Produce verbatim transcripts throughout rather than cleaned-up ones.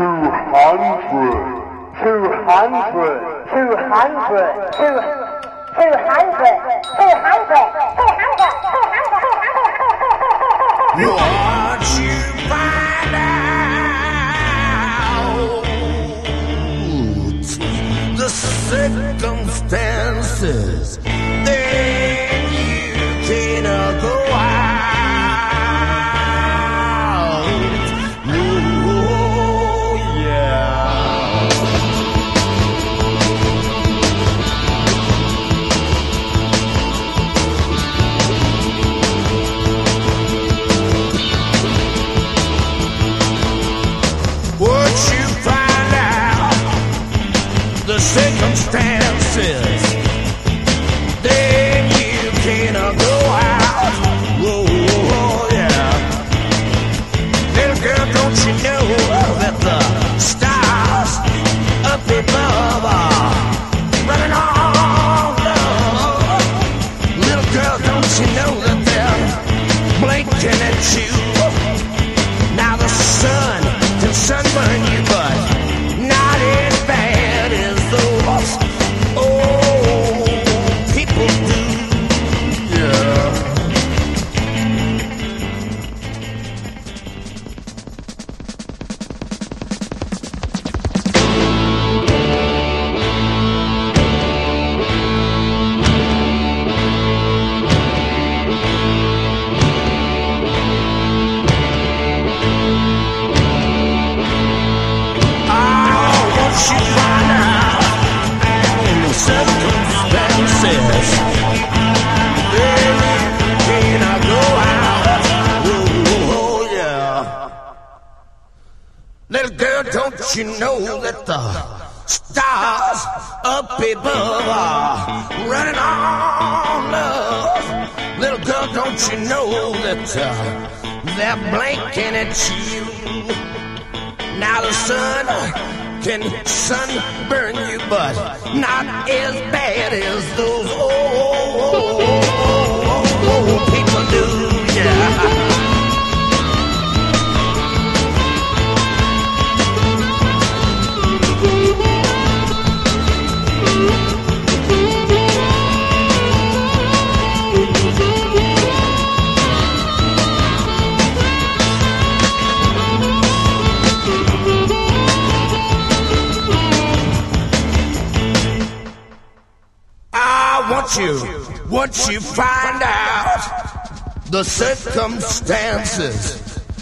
Once you find out the circumstances,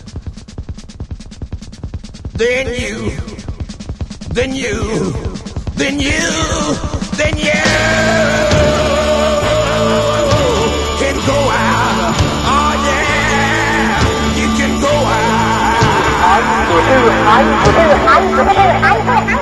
then you, then you, then you, then you can go out. Oh yeah, you can go out.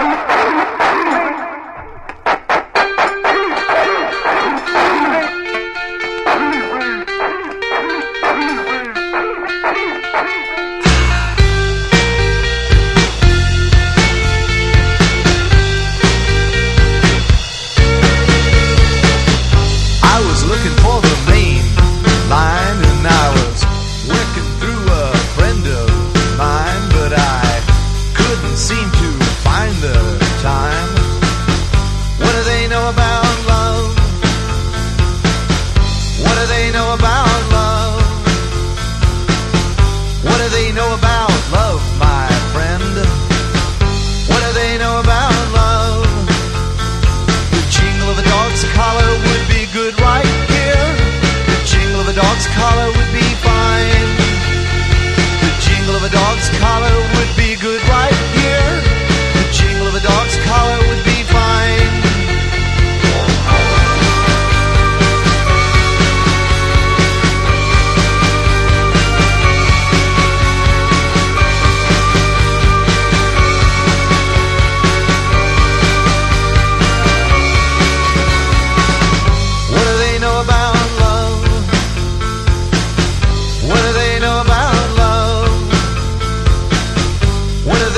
What do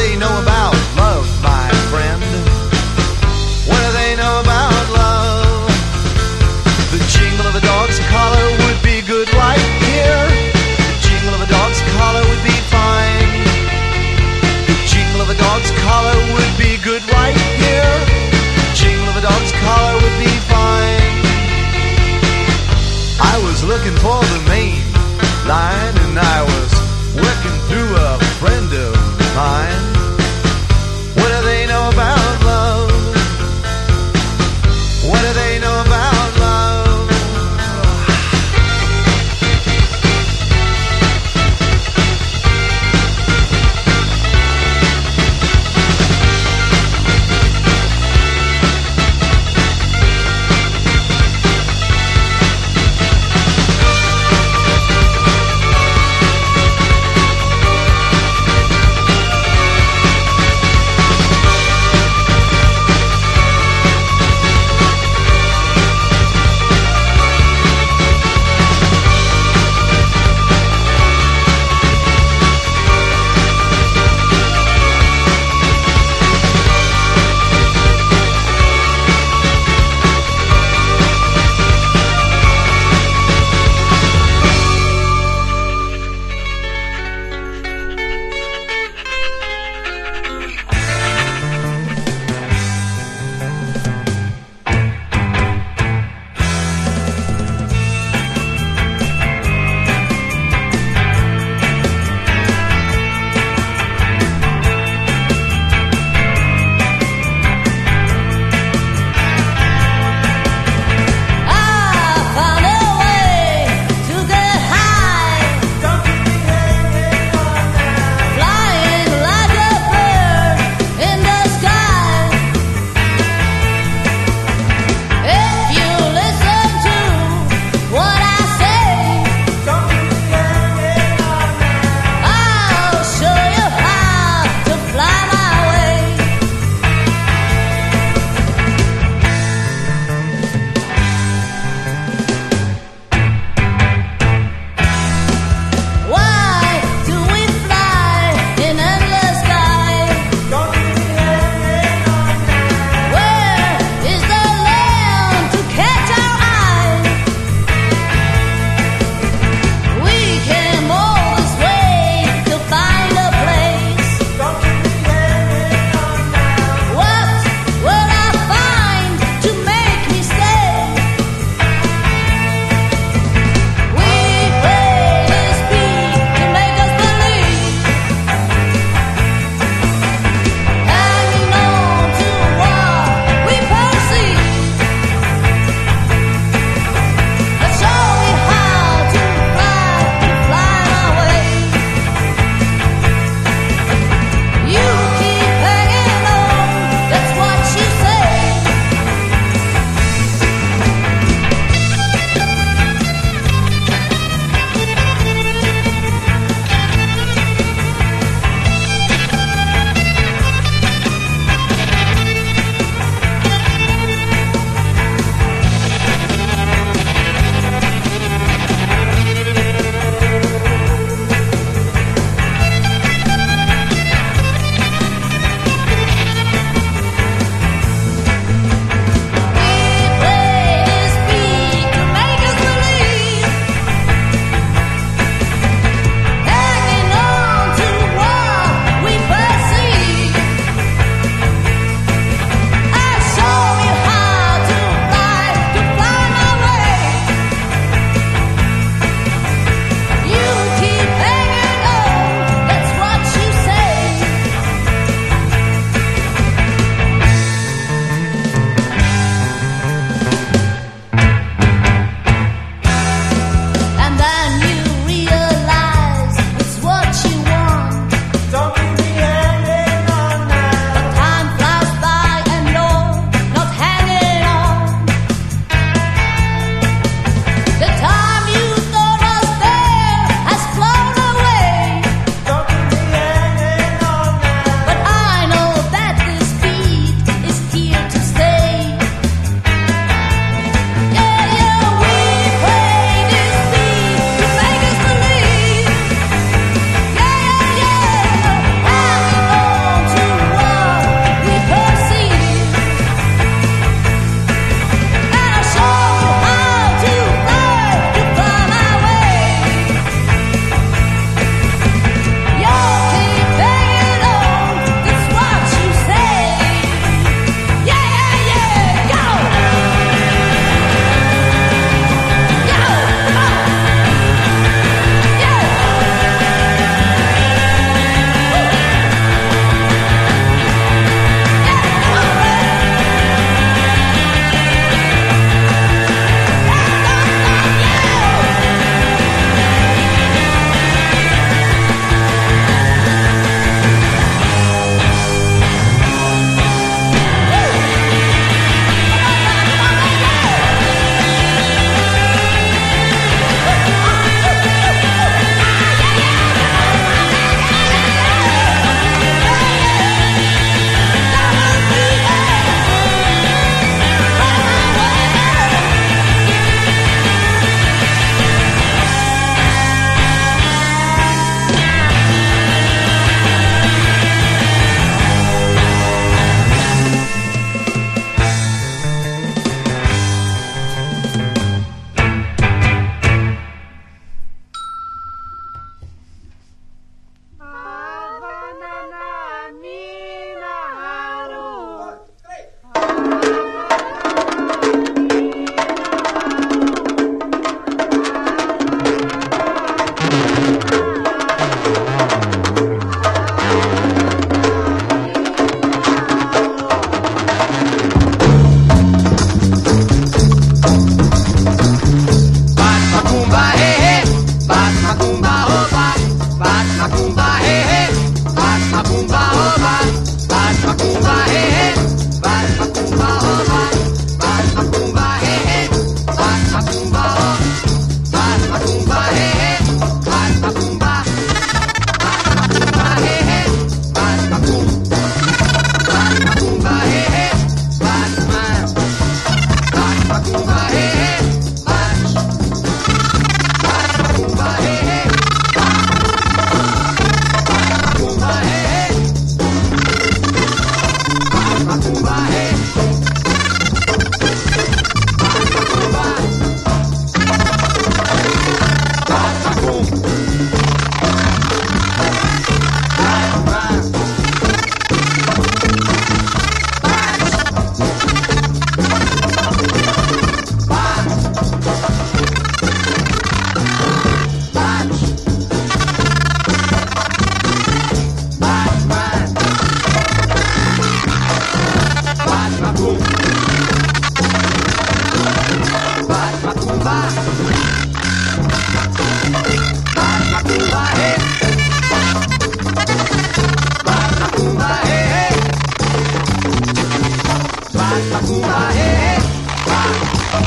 Bate macumba, hey, hey, bate.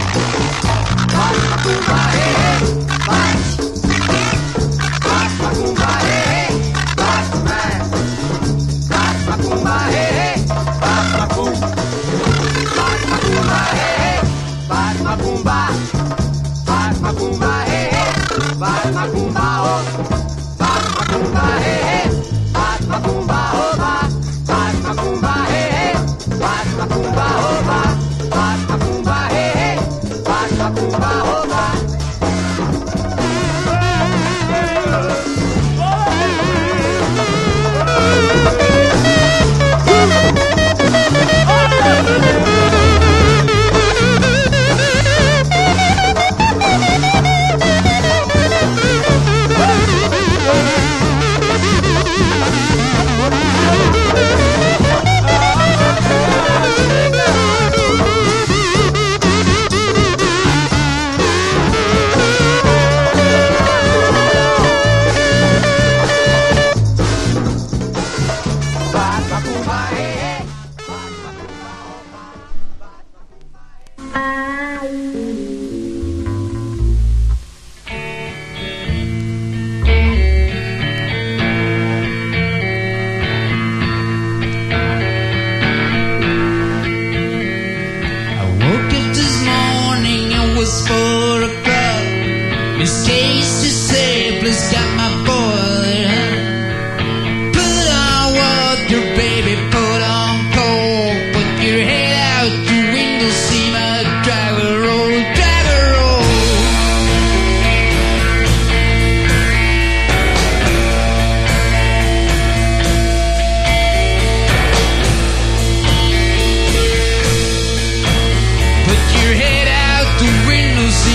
Bate macumba, hey, hey, bate. Bate macumba, hey, hey, bate, man. Bate macumba, hey, hey, bate macumba. Bate macumba, hey, hey, bate macumba. Bate macumba, hey, hey, bate macumba, oh. Bate macumba, hey, hey, bate macumba, oh, bate. Bate macumba, hey, hey, bate macumba, oh, bate. Bate macumba, hey, hey, bate macumba, oh, bate. Put your head out the window, see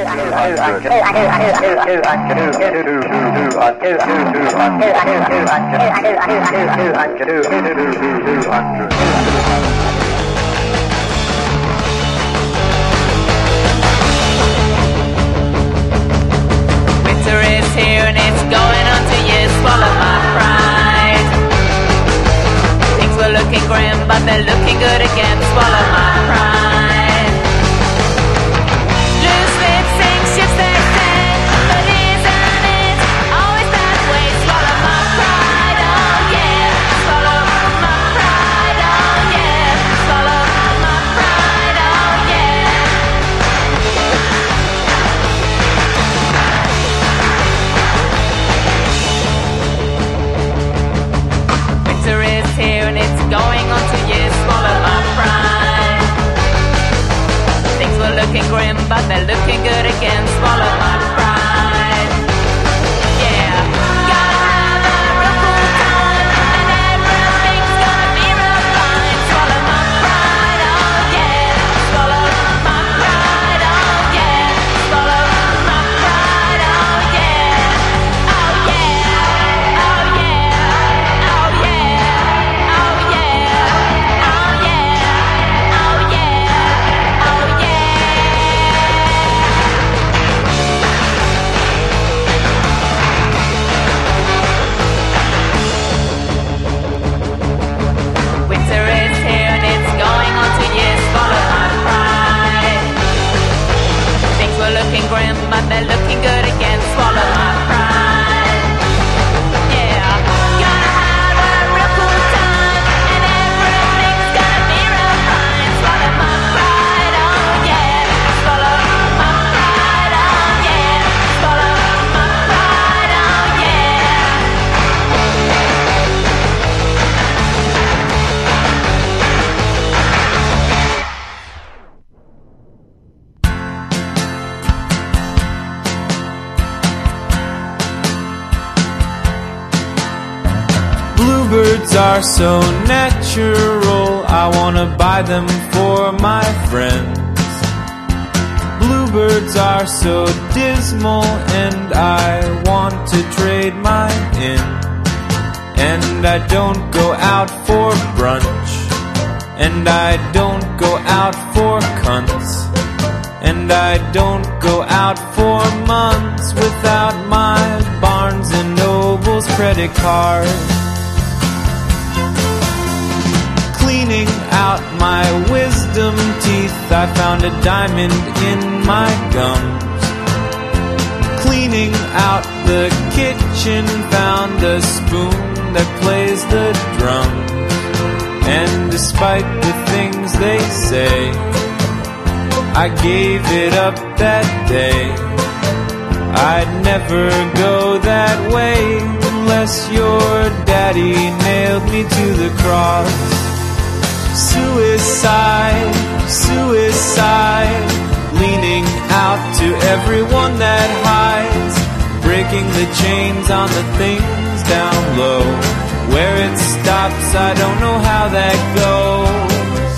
Winter is here and it's going on till you swallow my pride. Things were looking grim, but they're looking good again. Swallow my pride. Loose lips sink ships they say, but isn't it always that way? Swallow my pride, oh yeah. Swallow my pride, oh yeah. Swallow my pride, oh yeah. Winter is here and it's going on till you swallow my pride. Things were looking grim, but they're looking good again. Swallow my pride. Yeah, gotta have a real cool time, and everything's gonna be real fine. Swallow my pride, oh yeah. Swallow my pride, oh yeah. Swallow my pride, oh yeah. Oh yeah, oh yeah, oh yeah, oh yeah, oh yeah, oh yeah, oh yeah. Winter is here and it's going on till you swallow my pride. Things were looking grim, but they're looking good again. Swallow my pride. Yeah, gotta have a real cool time, and everything's gonna be real fine. Swallow my pride, oh yeah. Swallow my pride, oh yeah. Swallow my pride, oh yeah. Bluebirds are so natural, I wanna buy them for my friends. Bluebirds are so dismal, and I want to trade mine in. And I don't go out for brunch, and I don't go out for cunts, and I don't go out for months without my Barnes and Noble's credit card. Cleaning out my wisdom teeth, I found a diamond in my gums. Cleaning out the kitchen, found a spoon that plays the drums. And despite the things they say, I gave it up that day. I'd never go that way unless your daddy nailed me to the cross. Suicide, suicide, leaning out to everyone that hides, breaking the chains on the things down low. Where it stops, I don't know how that goes.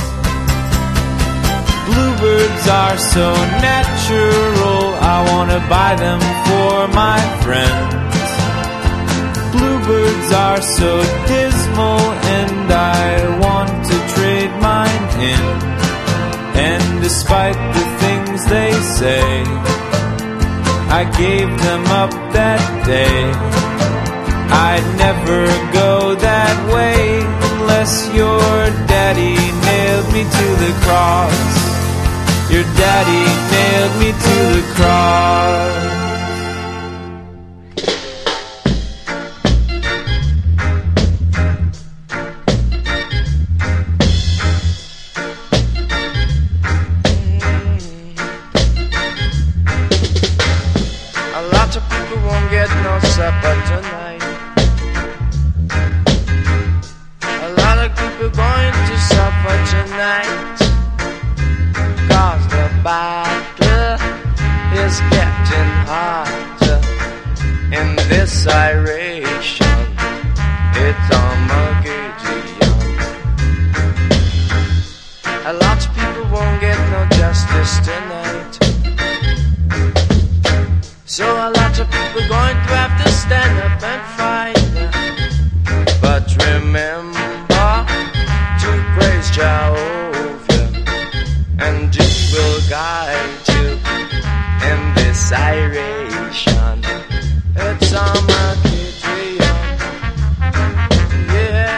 Bluebirds are so natural, I wanna buy them for my friends. Bluebirds are so dismal, and I want to trade mine in. And despite the things they say, I gave them up that day. I'd never go that way unless your daddy nailed me to the cross. Your daddy nailed me to the cross. Supper tonight. A lot of people going to supper tonight, 'cause the battle is getting hotter in this iration. It's Armageddon. A lot of people won't get no justice tonight. you in this iration. It's all my kitchen. Yeah.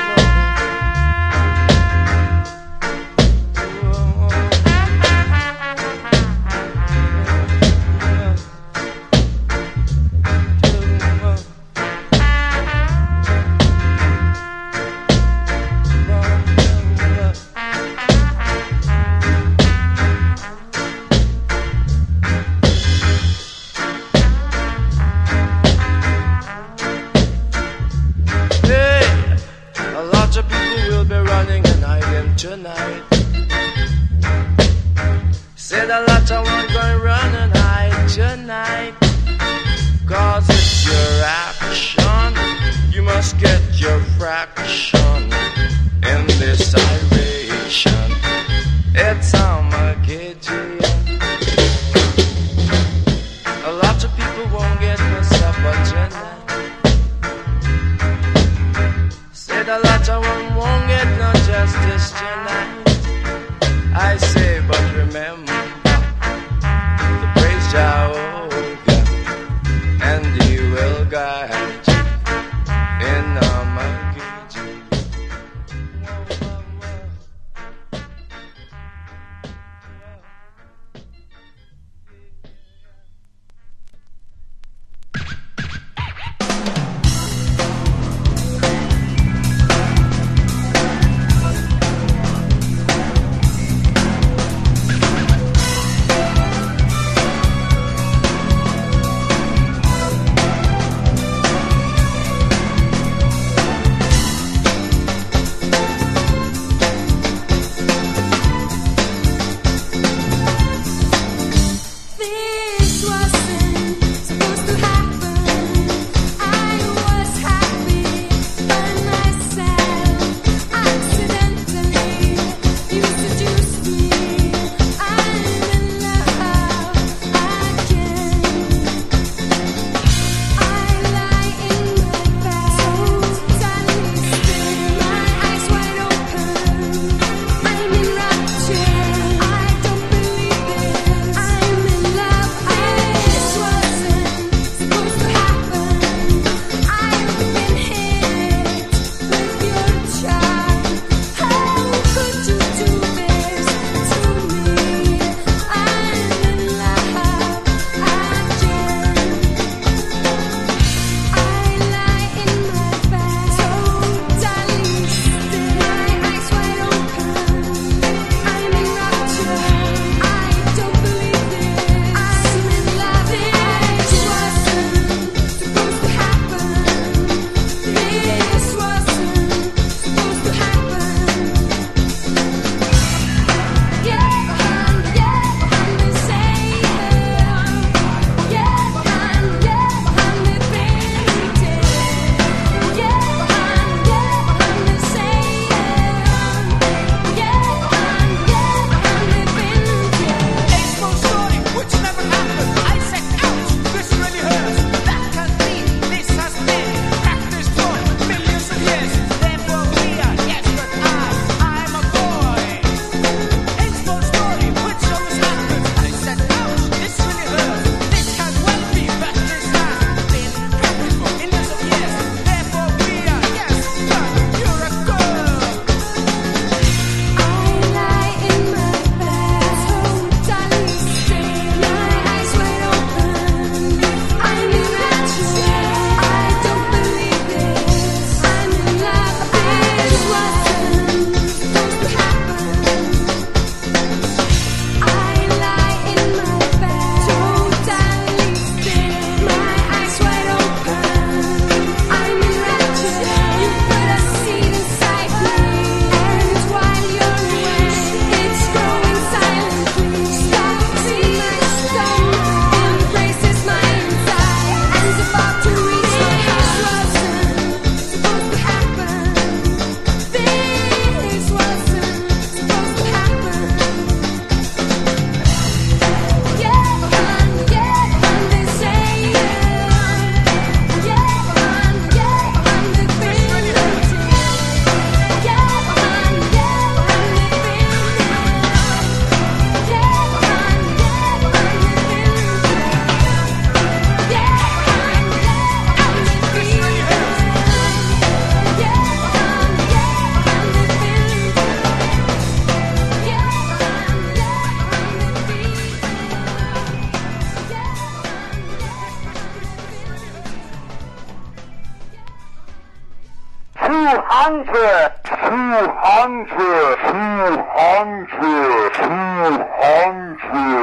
Tonight, said a lot of one going run and hide tonight. Cause it's your action, you must get your fraction in this iration. It's Armageddon. A lot of people won't get no supper tonight. Said a lot of one won't get no justice tonight. I say, but remember to praise Jehovah, and He will guide you in Armageddon. hundred, two hundred, two hundred, two hundred,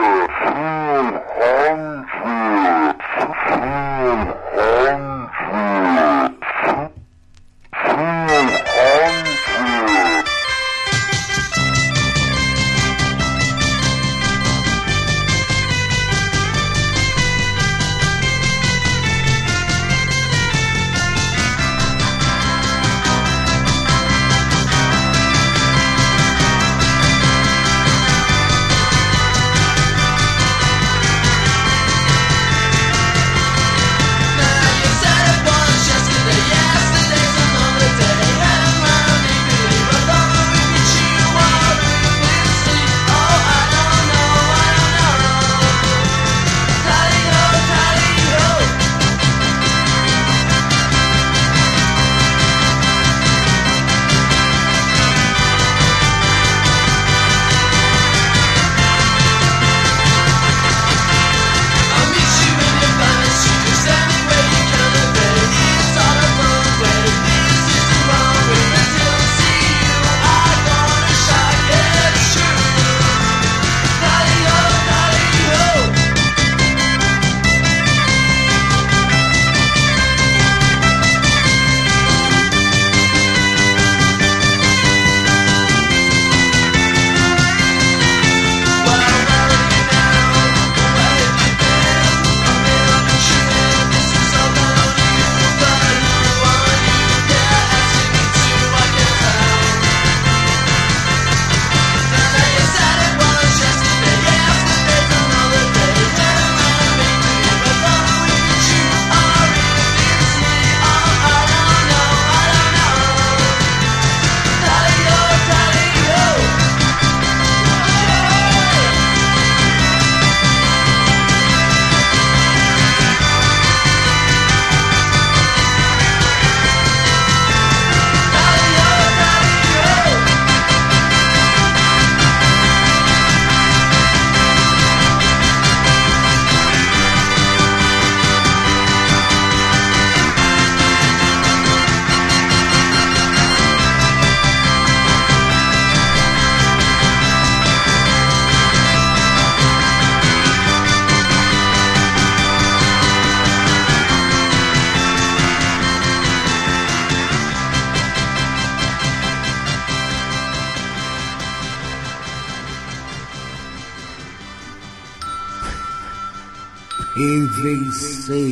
P V C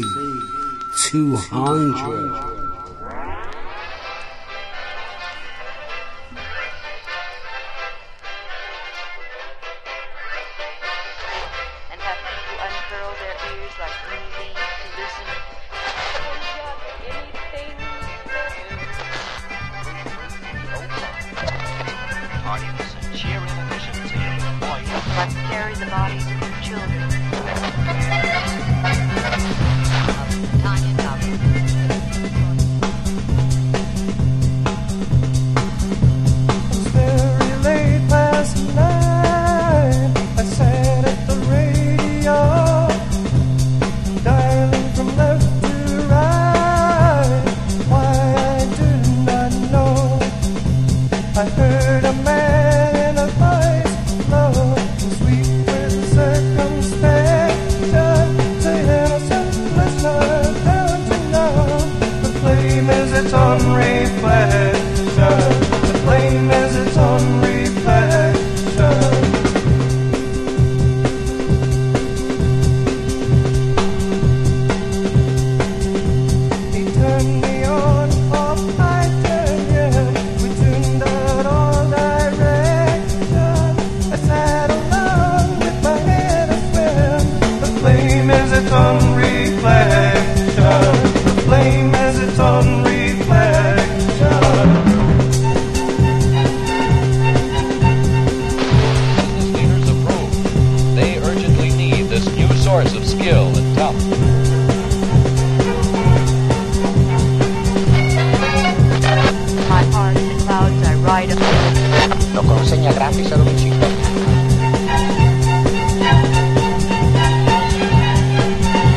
two hundred. And have people uncurl their ears like movies to listen. Audience and cheer in efficiency and employees. Let's carry the bodies of your children. Tanya Duffy. It's very late last night. I sat at the radio, dialing from left to right. Why I do not know. I heard a man in a voice low and sweet with circumspection, say innocent listener, down to know. The flame is its own reflection. The flame is its own reflection. He turned me on, off, I turned him. We tuned out all direction. I sat alone with my head aswim. The flame is its own reflection. The flame is its own reflection. Business leaders approve. They urgently need this new source of skill and talent. My heart in the clouds I ride up. Lo consegna gratis a domicilio.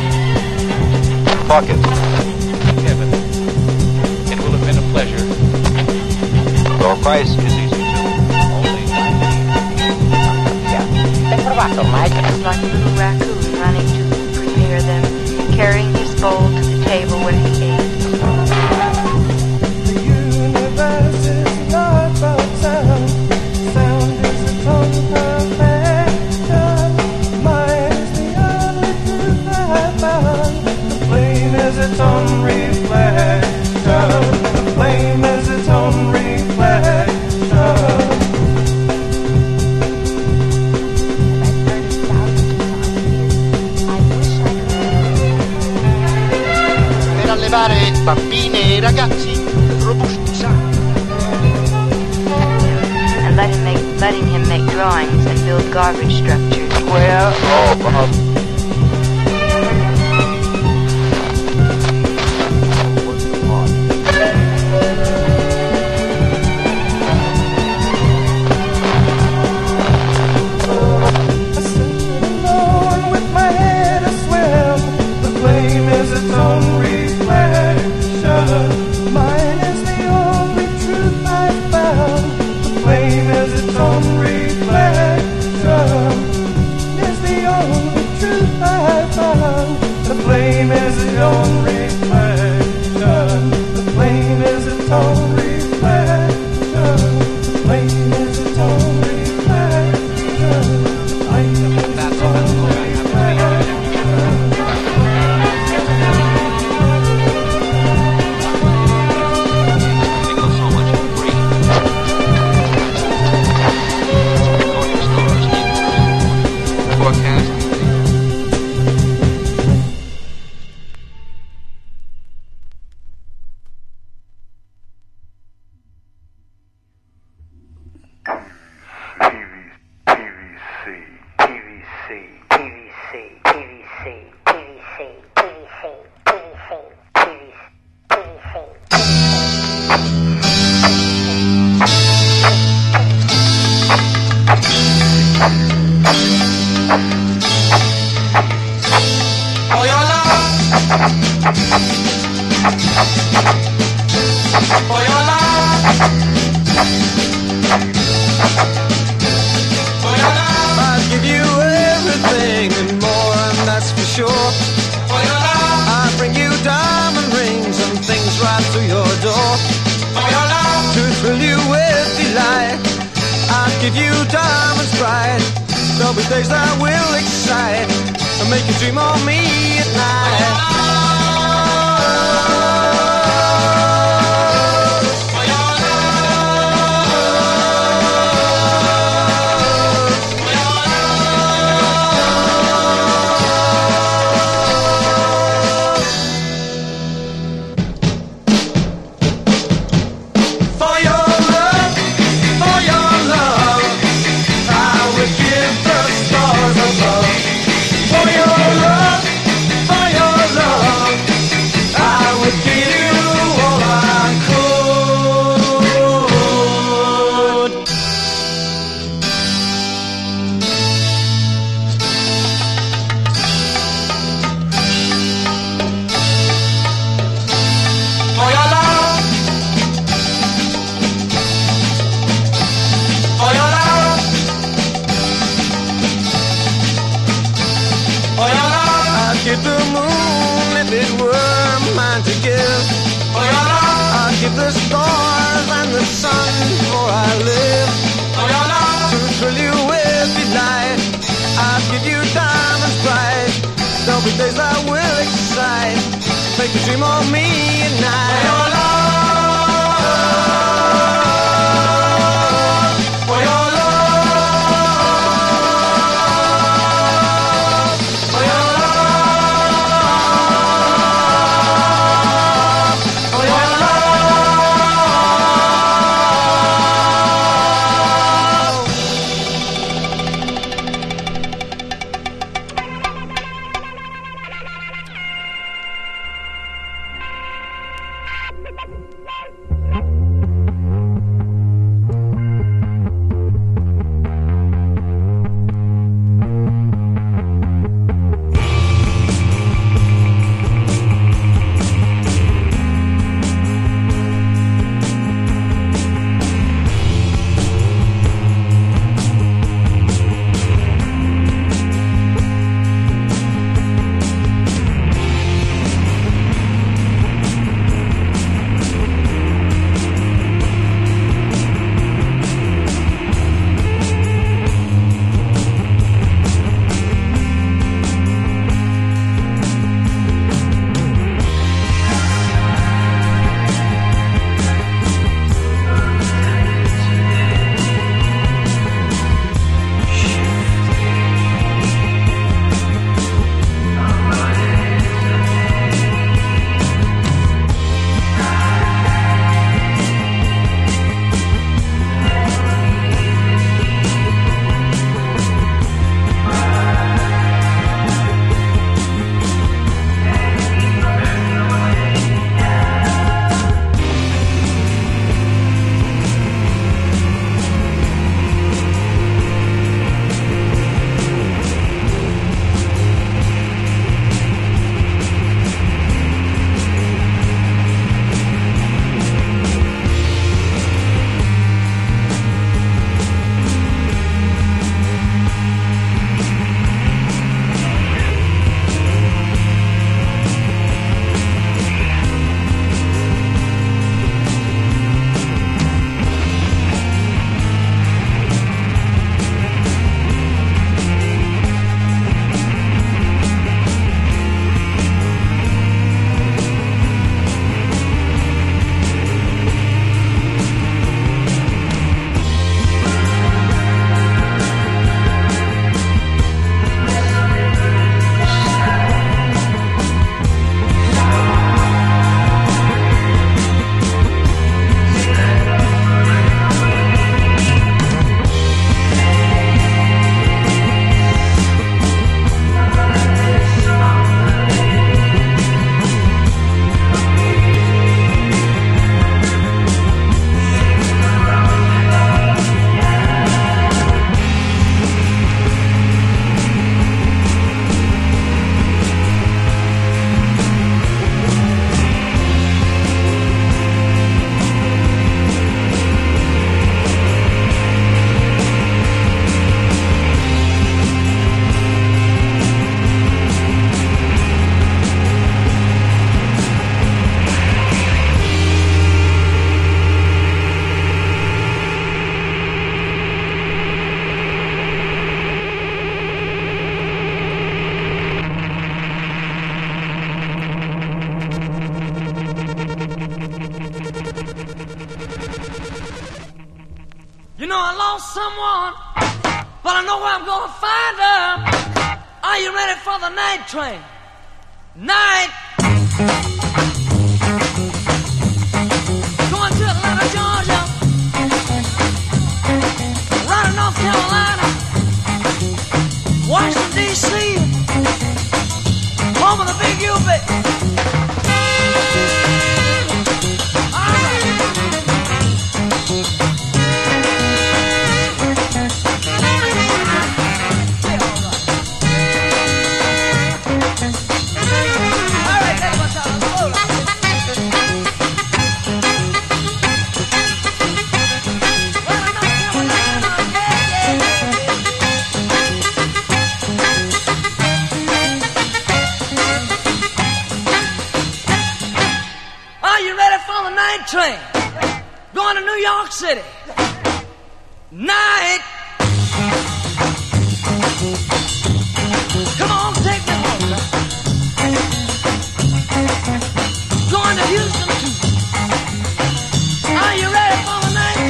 Fuck it. Kevin, it will have been a pleasure. price is easy too. Only Yeah. L'hai provato ormai? It's like a little raccoon running to prepare them, carrying his bowl to the table where he ate. The universe is not about sound. Sound is its own perfection. Mine is the only truth I found. The flame is its own reflection. The flame is its own reflection. Per allevare bambine e ragazzi robustissati. And letting, make, letting him make drawings and build garbage structures. Well, oh, Bob. I sit alone with my head aswim. The flame is its own reflection. Mine is the only truth I've found. The flame is its own reflection. Is the only truth I've found. The flame is its own reflection. The flame is its own reflection. The flame is its own reflection. That's all that's all I have to Tickle so much and free. Going to stores, forecasting. For your love, for your love, for your love, I'll give you everything and more, and that's for sure. for your love, I'll bring you diamond rings and things right to your door. for your love, To thrill you with delight, I'll give you diamonds bright. There'll be days that will excite and make you dream of me at night. for your For your love, for your love, I would give the stars above. For your love, for your love, I would give you all I could. For your love, for your love, for your love, I'd give the moon if it were mine to give. for your love, I'd give the stars and the sun for I live. for your love, To thrill you with delight, I'll give you diamonds bright. There'll be days that will excite, make you dream of me at night. for your love, for your love, for your love, for your love. someone, but I know where I'm gonna find her. Are you ready for the night train? Night. Going to Atlanta, Georgia. Running North Carolina. Washington, D C Home of the big U, baby. Train going to New York City. Night. Come on, take me home. Going to Houston too. Are you ready for the night?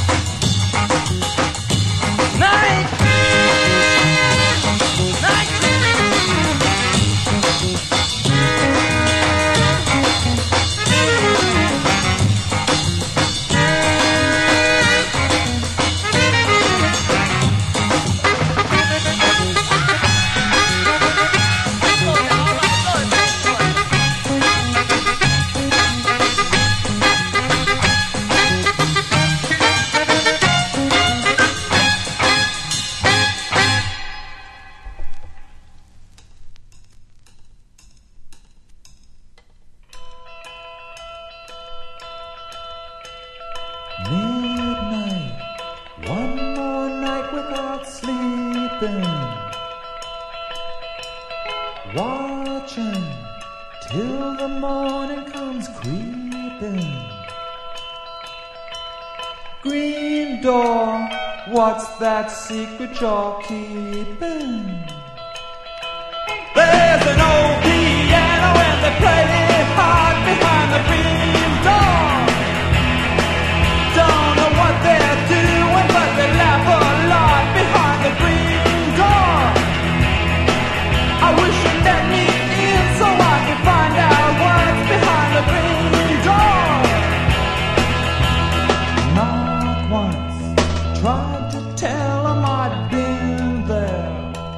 Night. Night. That secret you're keeping. There's an old piano and they play it hard behind the green door. Don't know what they're doing, but they laugh a lot behind the green door. I wish you'd let me in so I could find out what's behind the green door. Not once tried to tell them I'd been there.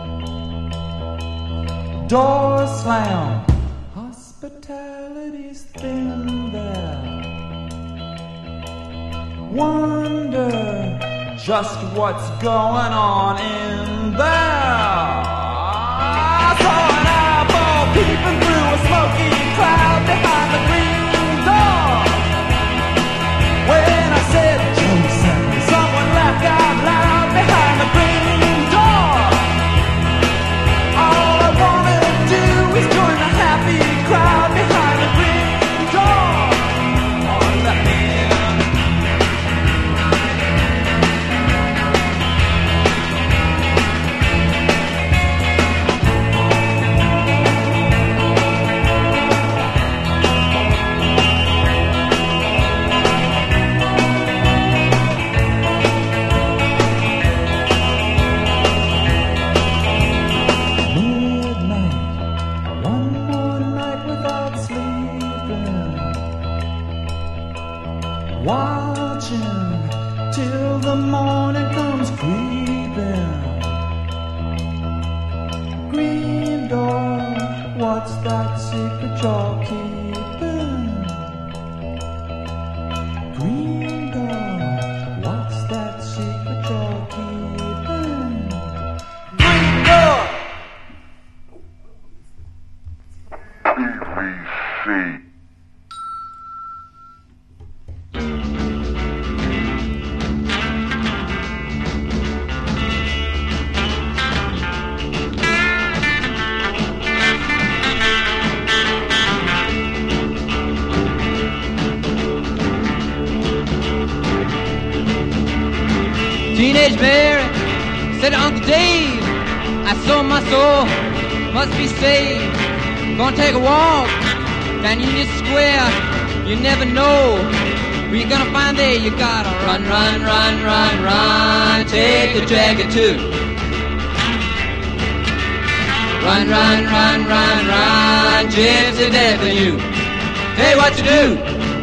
Door slammed, hospitality's thin there. Wonder just what's going on in there. I saw an eyeball peeping through a smoky cloud behind the green door. When I said Joseph, someone laughed out loud behind the green door. All I wanna do is join the happy crowd behind the green door. Oh, let me in. Watching till the morning comes creeping. Green door, what's that secret you're keeping? Green door, what's that secret you're keeping? Green door. B B C. Teenage Mary said to Uncle Dave, I sold my soul, must be saved. Gonna take a walk down Union Square, you never know Where you gonna find there? You gotta run, run, run, run, run. Take the jacket too. Run, run, run, run, run. Gypsy death in you. Hey, what you do?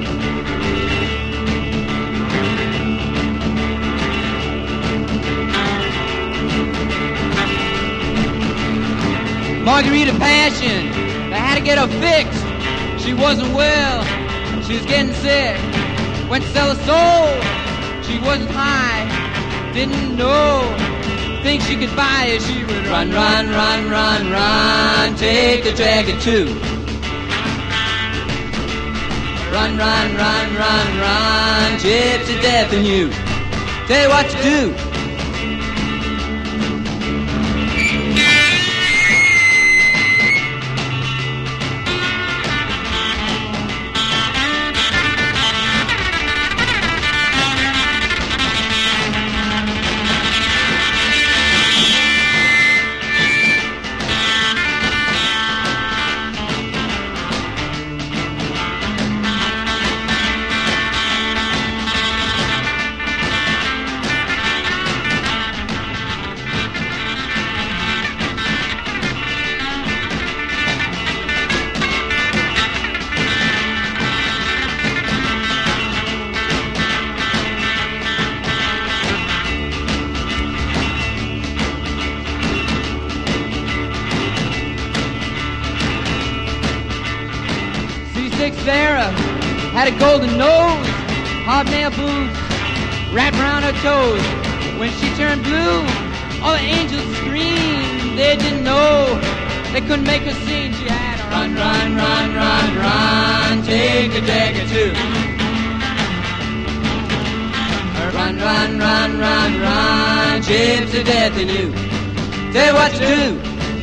Margarita Passion, they had to get her fixed. She wasn't well, she was getting sick. Went to sell her soul, she wasn't high, didn't know things she could buy if she would run, run, run, run, run. Take the jacket too. Run, run, run, run, run. Gypsy death in you. Tell you what you do. Vera had a golden nose, hobnail boots wrapped around her toes. When she turned blue, all the angels screamed. They didn't know, they couldn't make her sing. She had to run, run, run, run, run. Take a jacket too. Run, run, run, run, run. Gypsy death in you. Tell you what to do.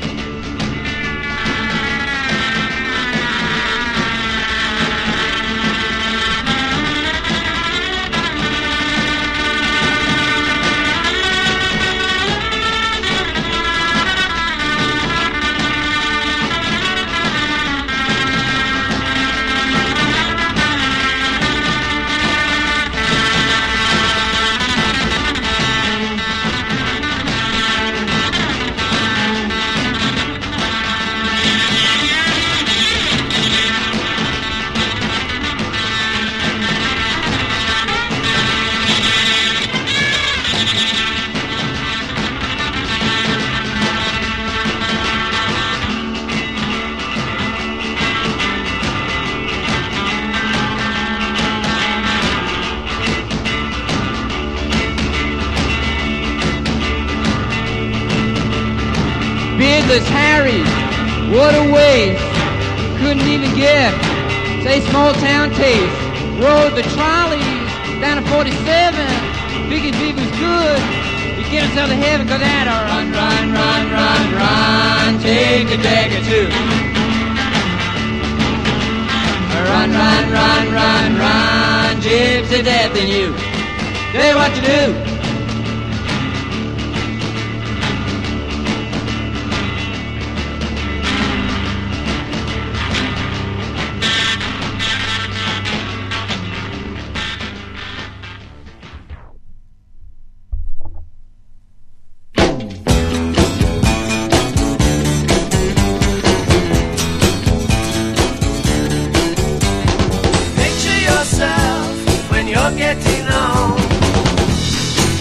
Beardless Harry, what a waste. Couldn't even get, say, small town taste. Rode the trolleys down to forty-seven. Figured if he was good, he'd get himself to heaven. Cause that a run, run, run, run, run. Take a jacket too. Run, run, run, run, run. Gypsy death in you. Tell you what to do. Getting on.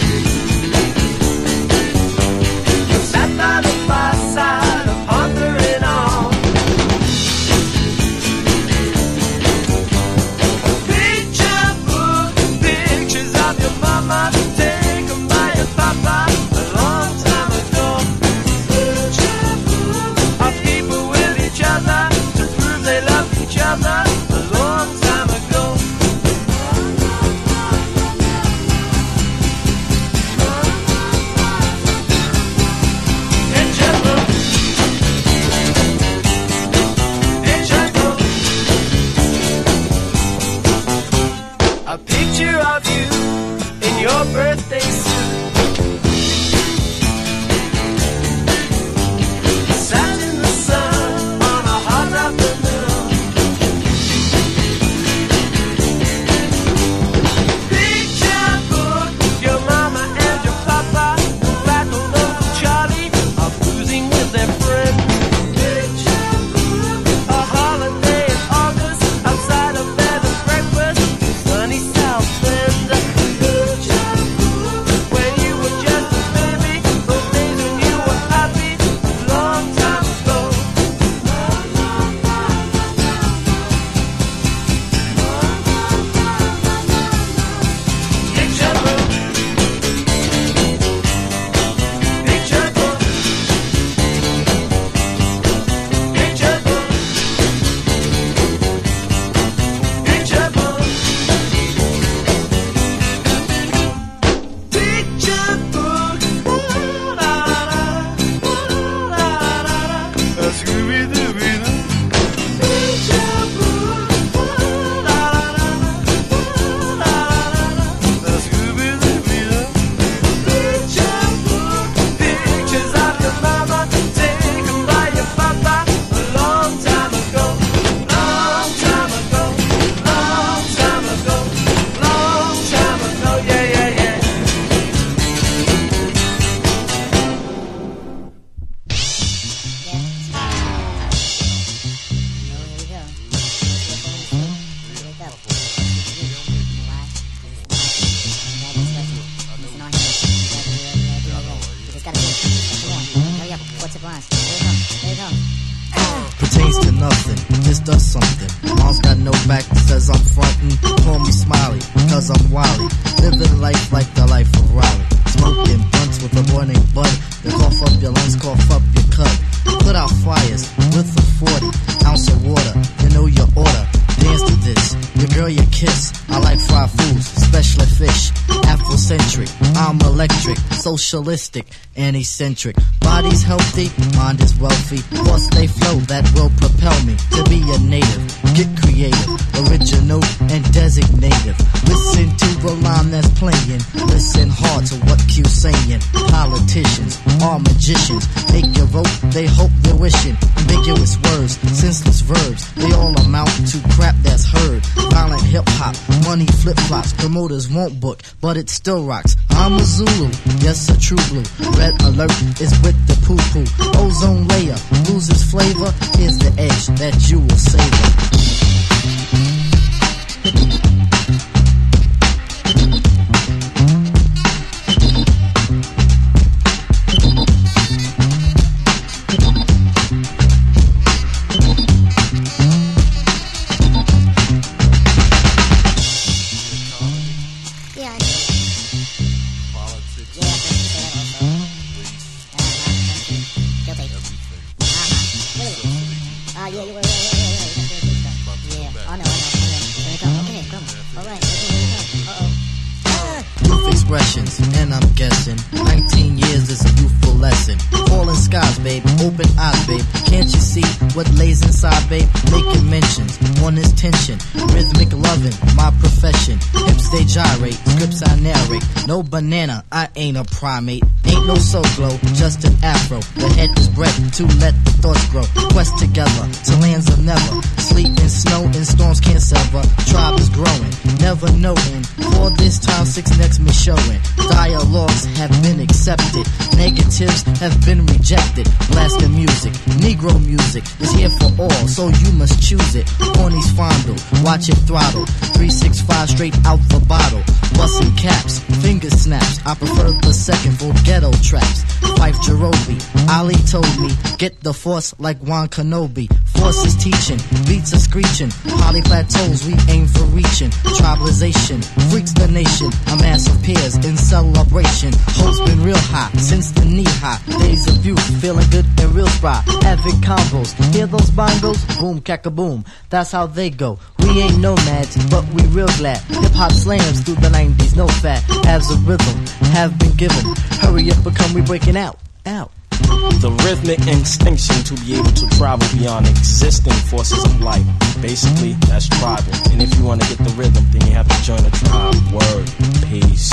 Change to nothing, just does something. Mom's got no back, says I'm frontin'. Call me Smiley, cause I'm wily. Living life like the life of Riley. Smoking blunts with a boy named Bud. They cough up your lungs, cough up your cut. Put out fires with a forty ounce of water. You know your order. Dance to this, your girl your kiss. I like fried foods, especially fish. Afrocentric, I'm electric, socialistic, and eccentric. Body's healthy, mind is wealthy. Thoughts they flow that will propel me to be a native. Get creative, original and designative. Listen to the line that's playing. Listen hard to what Q's saying. Politicians are magicians. Make your vote, they hope they're wishing. Ambiguous words, senseless verbs, they all amount to crap that's heard. Violent hip-hop, money flip-flops. Promoters won't book, but it still rocks. I'm a Zulu, yes a true blue. Red alert is with the poo-poo. Ozone layer loses flavor. Here's the edge that you will savor. And I'm guessing nineteen years is a youthful lesson. Falling skies, babe, open eyes, babe. Can't you see what lays inside, babe? Making mentions on this tension. Rhythmic loving, my profession. Hips they gyrate, scripts I narrate. No banana, I ain't a primate. Ain't no soul glow, just an afro. The head is bred to let the thoughts grow. Quest together to lands of never. Sleet and snow and storms can't sever. Tribe is growing, never knowing. For this time, six next me showing. Dialogues have been accepted. Negatives have been rejected. Blasting music, Negro music is here for all, so you must choose it. Hornies fondle, watch it throttle. three sixty-five straight out the bottle. Busting caps, finger snaps. I prefer the second for ghetto traps. Fife Jerobi, Ali told me, get the force like Juan Kenobi. Force is teaching, beats are screeching. Poly plateaus, we aim for reaching. Tribalization, freaks the nation. A mass of peers in celebration. Hope's been real high since the knee high. Days of youth, feeling good and real spry. Having combos, hear those bongos? Boom, cack-a-boom, that's how they go. We ain't nomads, but we real glad. Hip-hop slams through the nineties, no fat. As a rhythm, have been given. Hurry up, become we breaking out, out. The rhythmic instinction to be able to travel beyond existing forces of life. Basically, that's tribal. And if you want to get the rhythm, then you have to join a tribe. Word. Peace.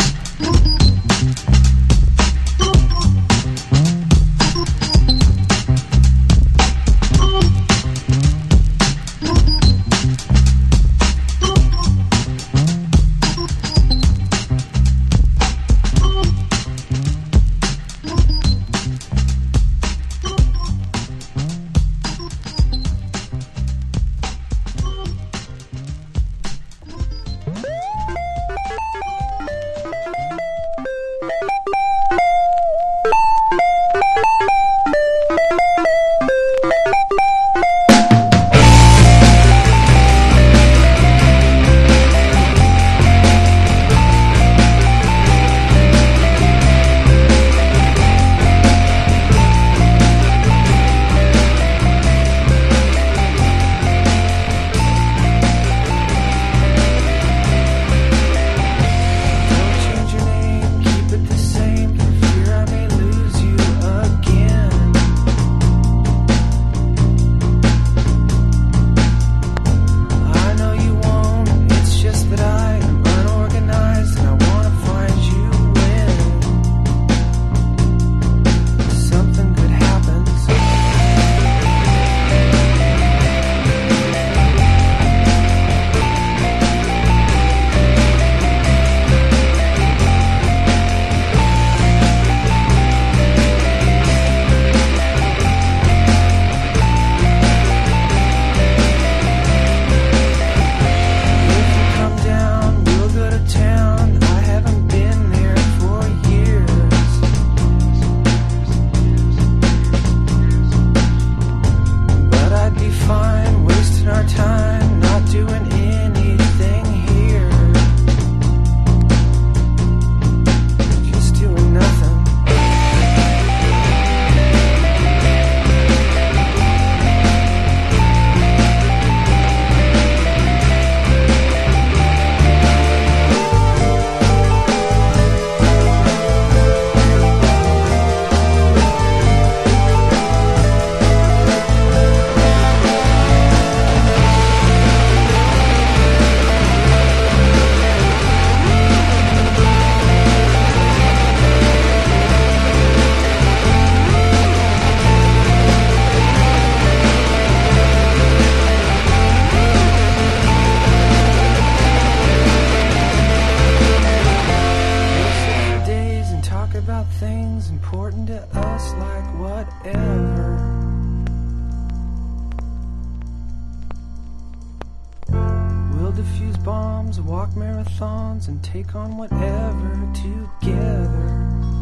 defuse bombs, walk marathons, and take on whatever together.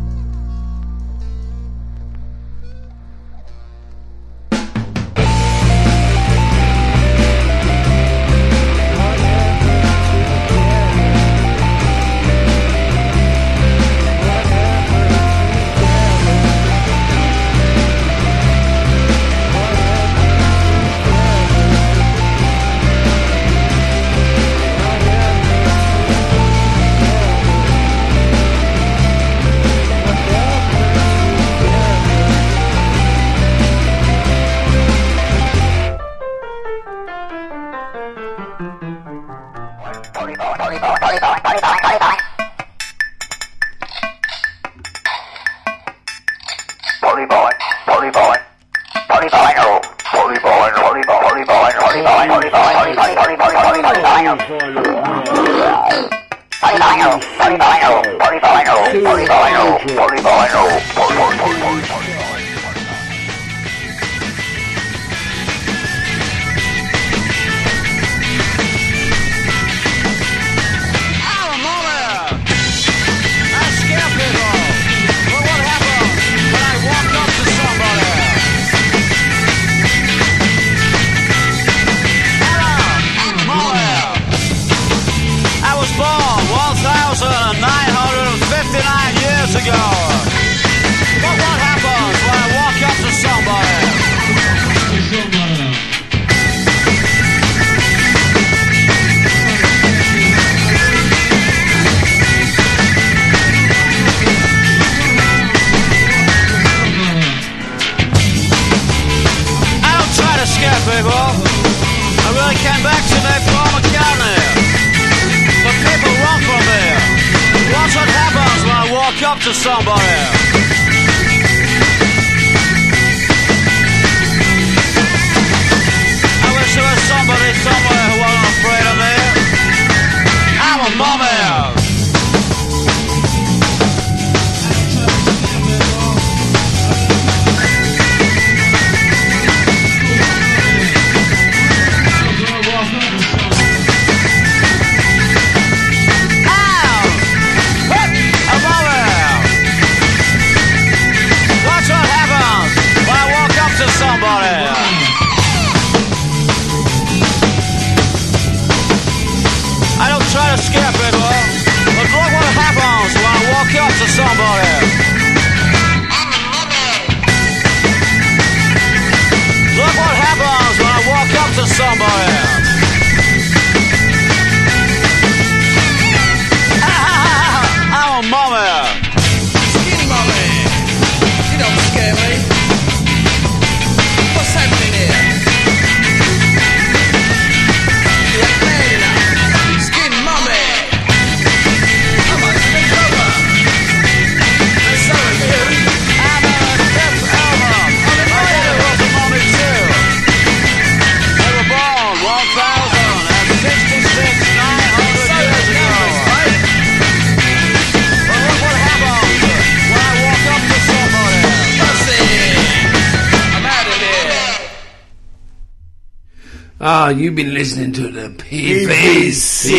Ah, you've been listening to the P V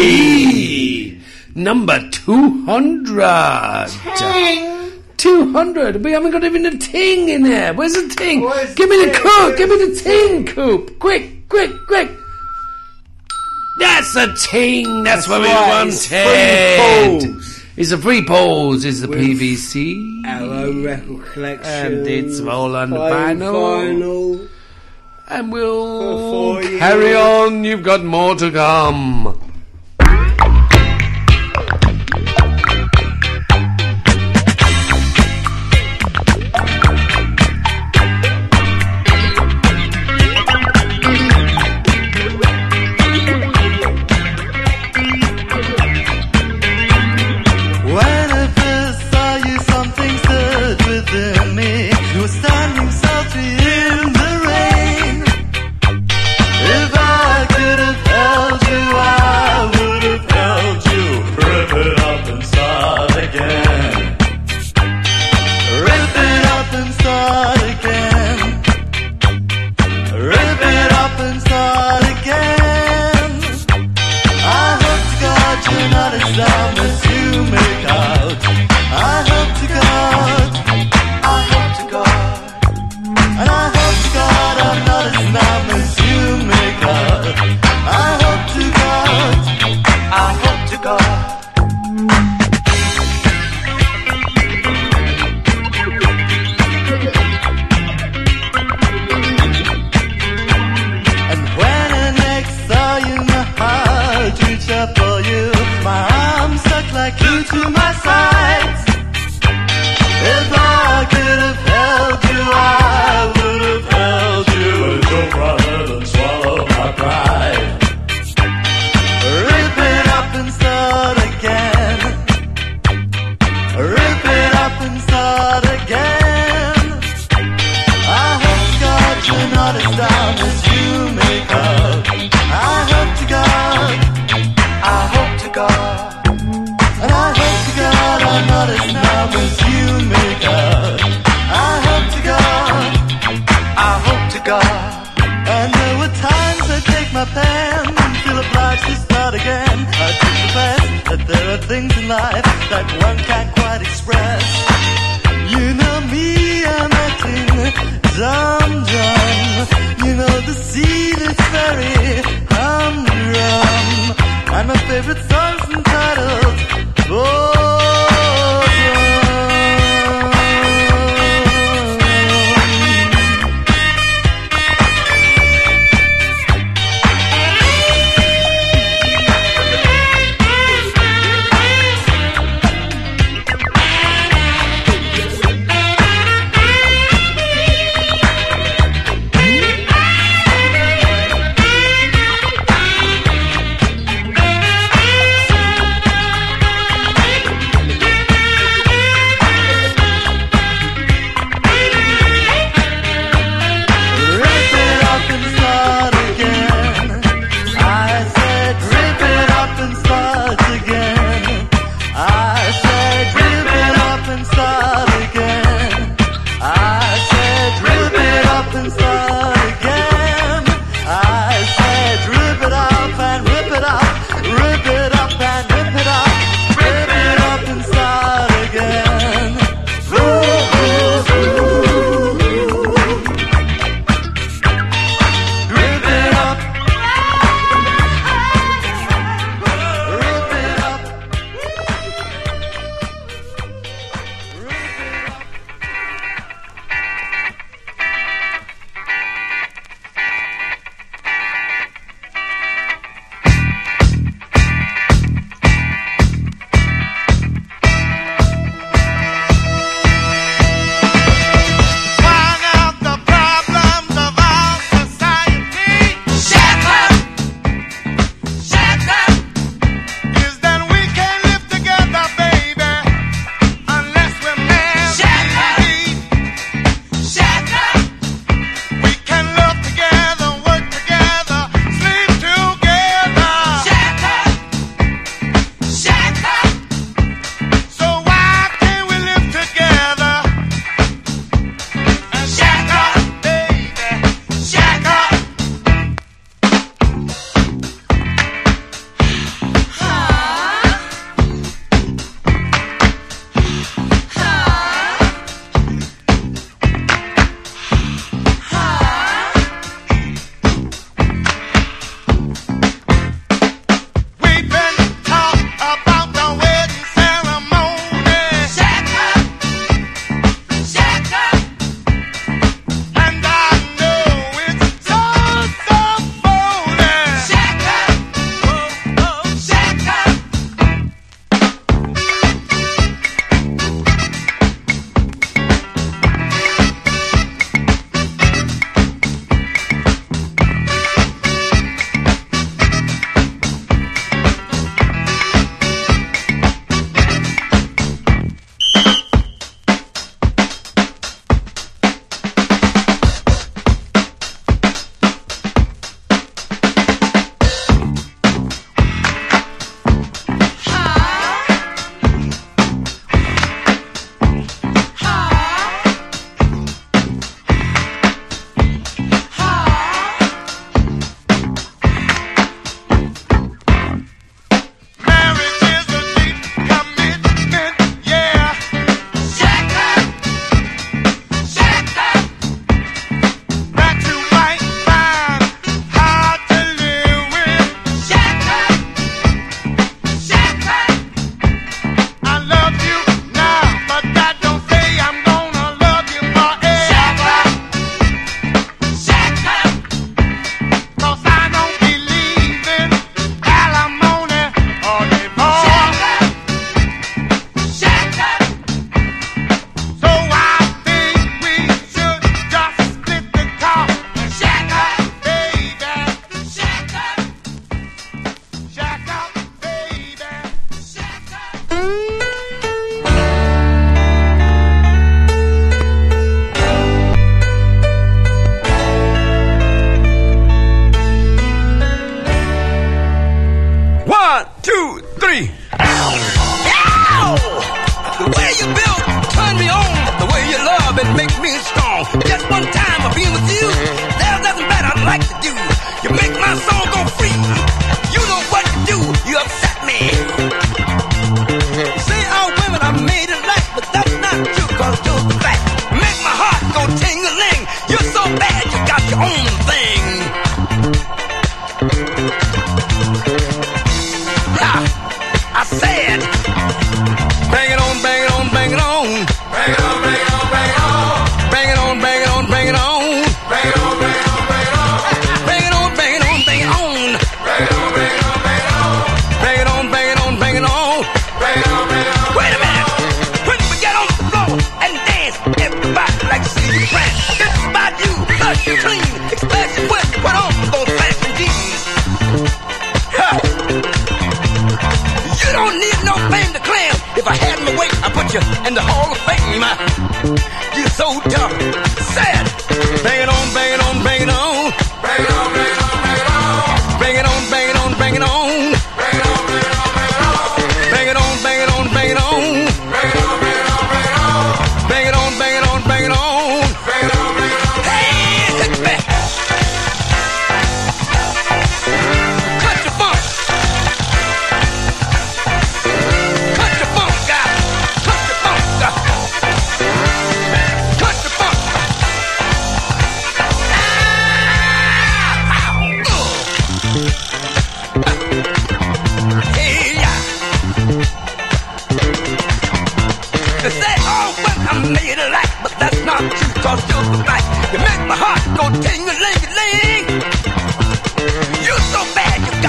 C number two hundred. Ting. two hundred. We haven't got even a ting in there. Where's the ting? Where's Give me the the ting? coop. Give me the ting, Coop. Quick, quick, quick. That's a ting. That's, That's what we right, wanted. it's free polls. It's a free polls. It's the With P V C. Arrow record collection. And it's roll on the Fine vinyl. vinyl. And we'll For four carry years. on. You've got more to come. When I first saw you, something stirred within me. You were standing softly in the rain. If I could have held you, I to my sides. If I could have held you, I would have held you. But don't rather than swallow my pride. Rip it up and start again. Rip it up and start again. I hope to God you're not as down as you make up. I hope to God, I hope to God, and I hope to God I'm not as numb as you make up. I hope to God, I hope to God. And there were times I take my pen and feel obliged to start again. I take the best that there are things in life that one can't quite express. You know me, I'm acting dum-dum. You know the sea that's very humdrum. And my favorite song's entitled Boredom.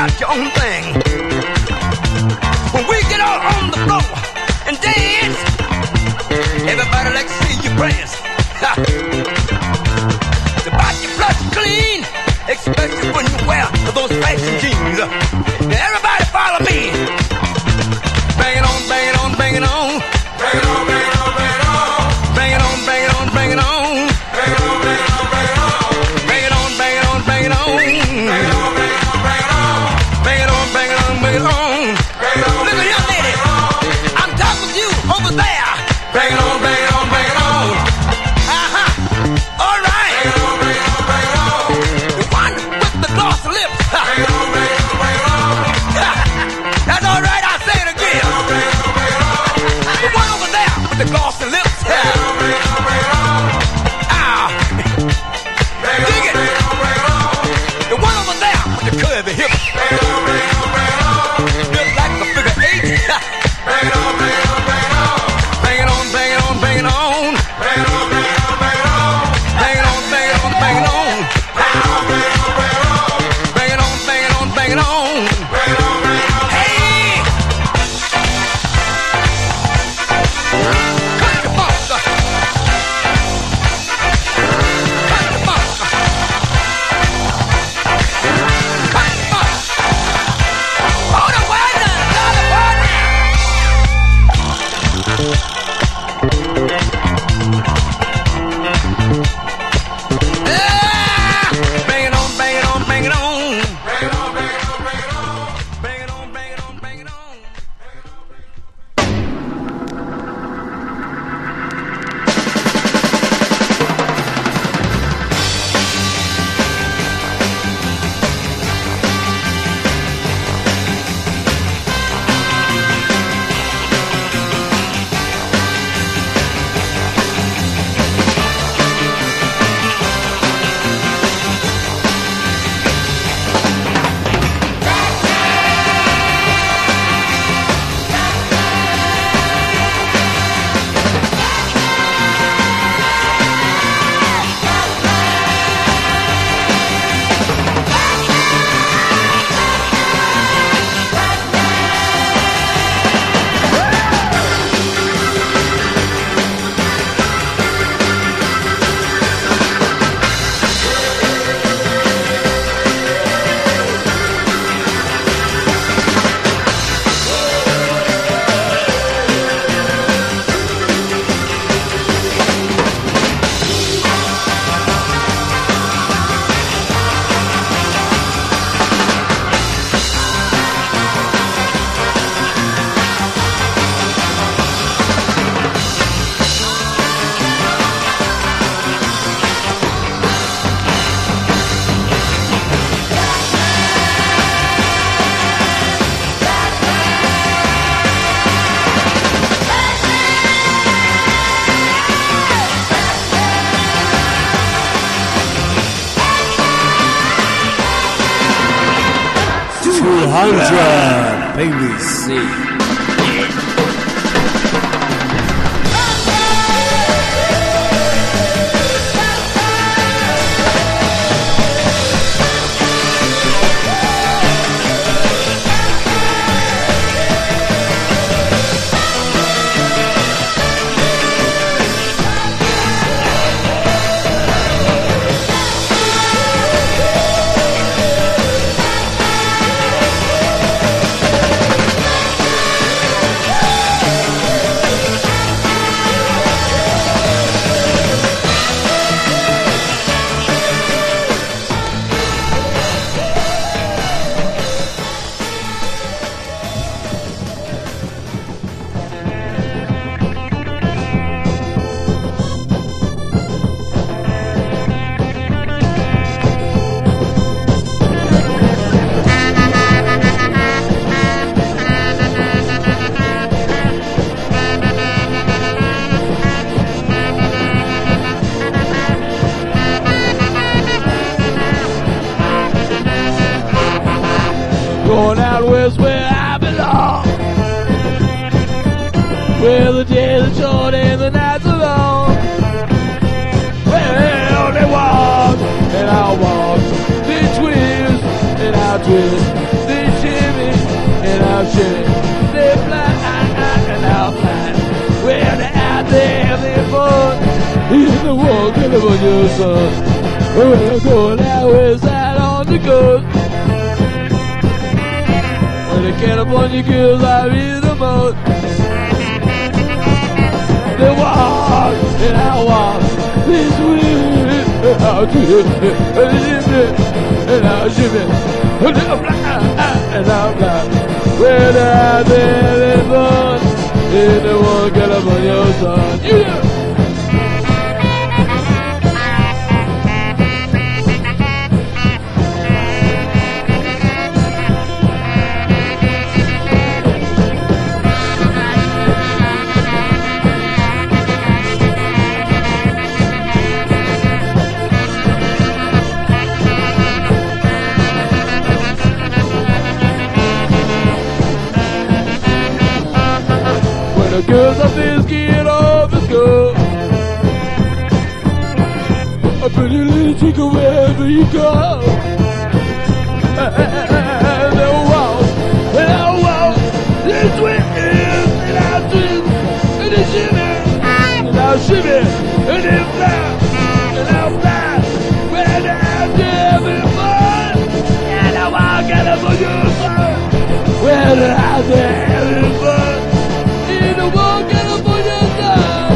got your own thing. When we get out on the floor and dance, everybody like to see you prance. Ha. To bite your blood clean, especially when you wear those fashion jeans. Everybody follow me. Bang it on, bang it on, bang it on. Bang it on, bang it on, bang it on. Bang it on, bang it on, bang it on. Bang it on, bang it on, bang it on. Bang it on, bang it on, bang it on. Bang it on, bang it on, bang it on. Bang it on, bang it on, bang it on. Look at young lady. I'm talking to you over there. Bang it on, bang it on, bang it on. Uh-huh. All right. Bang it on, bang it on, bang it on. The one with the glossy lips. Bang it on, bang it on, bang it on. That's all right. I'll say it again. Bang it on, bang it on. The one over there with the glossy lips. Bang it on, bang it on, bang it on. Ah. Dig it. The one over there with the curvy hips. Bang it on, bang it on, bang it on. Just like a figure eight. Bang it on, bang it on, bang it on. Bang it on, bang it on, bang it on. Bang it on, bang it on, bang it on. Bang it on, bang it on, bang it on. Bang it on, bang it on, bang it on. Bang it on, bang it on, bang it on. Bang it on, bang it on. Hey! Cut the funk. Cut the funk. Cut the funk. Hold on, wait a minute. Start the party. Ah! Bang it on, bang it on, bang it on. Bang it on, bang it on, bang it on. Bang it on, bang it on, bang it on. two hundred B B C. Going out west where I belong, where the days are short and the nights are long. Well, they walk and I'll walk, they twist and I'll twist. They now shimmy. They fly and I'll fly. Well, they're out there having fun. In the world, California sun. When I'm going out west side on the coast. When the California girls are in the most. They walk and I walk this way. And I'll do it. And I'll ship it. And I'll fly. And I'll fly. When they're out there having fun. In the world, California sun. Yeah. The girls of this get off the school. A pretty little chicken wherever you go. And they'll walk, and I'll walk. This way is, and I'll twist, and they shimmy, and I'll shimmy, and they fly, and I'll fly. When I'm having fun, and I walk out of your sun. When I'm having fun. The world get up on your side.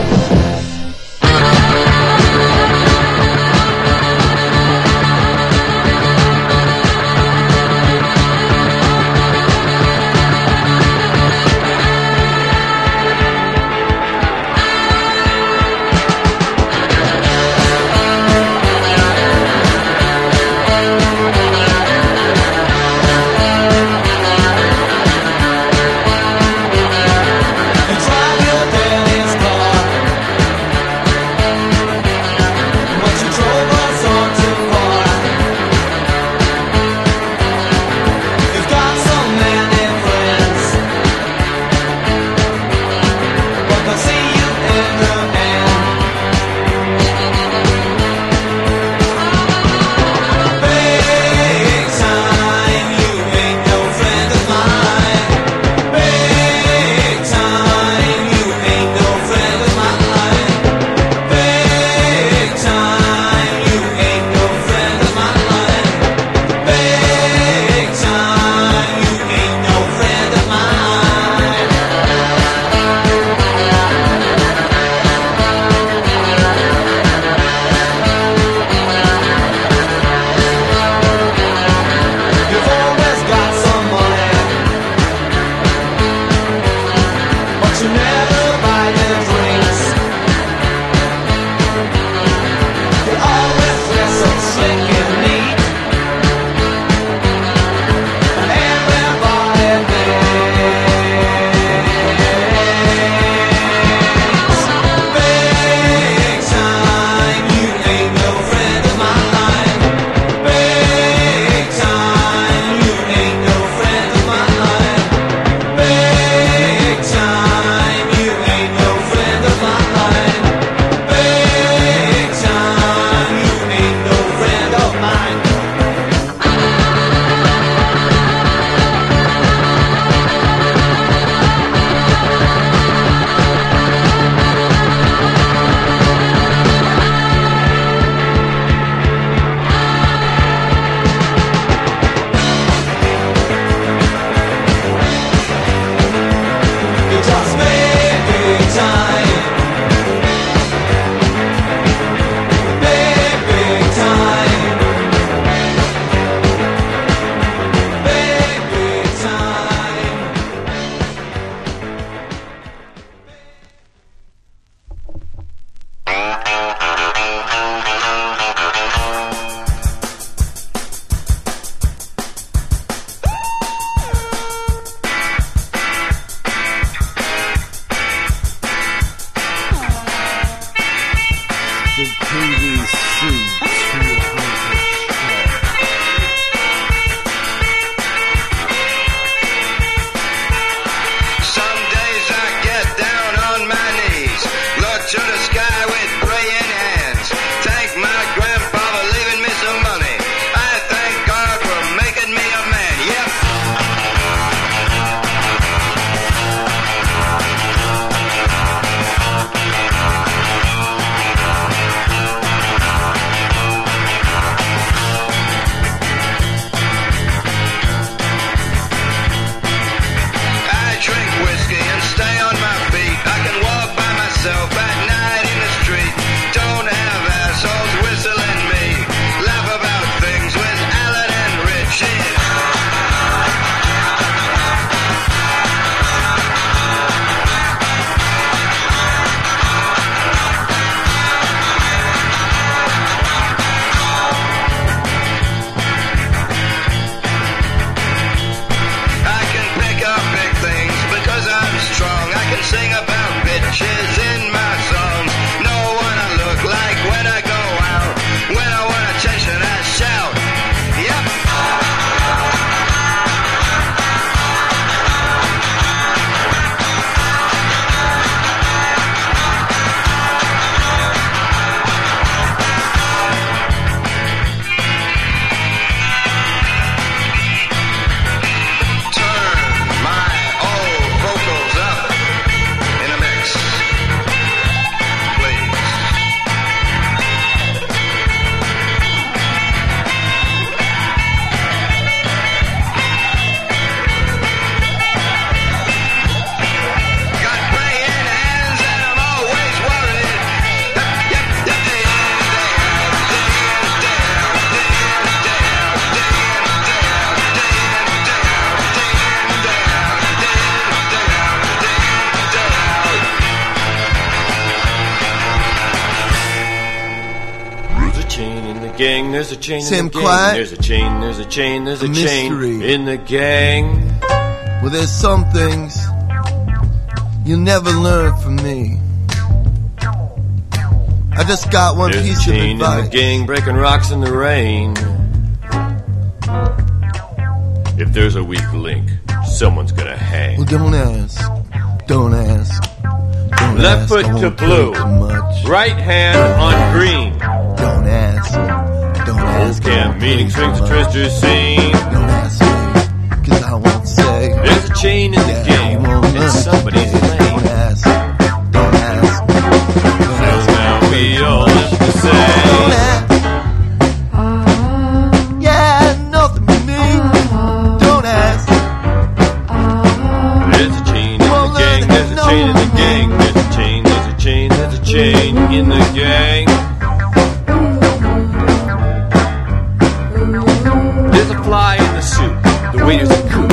gang, there's a chain Sam in the gang. Quiet. There's a chain, there's a chain, there's a Mystery. chain in the gang. Well, there's some things you'll never learn from me. I just got one There's piece a of chain in the advice. gang breaking rocks in the rain. If there's a weak link, someone's gonna hang. Well, don't ask. Don't ask. Don't Left ask. foot I to won't tell blue. you too much. Right hand on green. Don't ask. Don't ask. I Camp won't meeting tell you swings too the much. twister scene. Don't ask me, 'cause I won't say. There's a chain in the Yeah, gang. you won't learn. It's somebody's lane. Don't ask. Don't ask. Don't So ask. now we all have to say. Don't ask. Yeah, nothing to me. Don't ask. There's a chain in the gang. There's a chain in the gang. There's a chain. There's a chain. There's a chain in the gang. There's a fly in the soup. The waiter's a coop.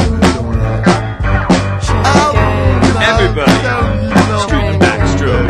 Everybody, street and backstroke.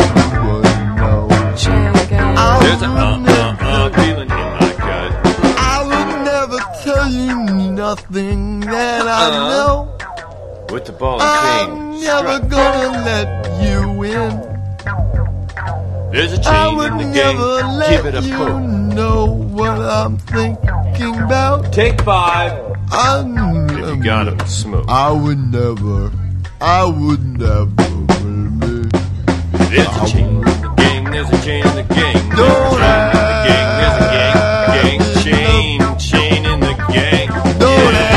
There's a uh uh uh feeling in my gut. I would never tell you nothing that I Uh-huh. know. With the ball and I'm chain. never gonna let you in. There's a I chain would in the gang. never Give let it a you poke. know what I'm thinking about. Take five. I'm If you got him, smoke. I would never. I would never. Baby. There's a chain in the gang. There's a chain in the gang. There's a Don't chain in the gang. There's a gang. Gang chain. Chain in the gang. Don't Yeah.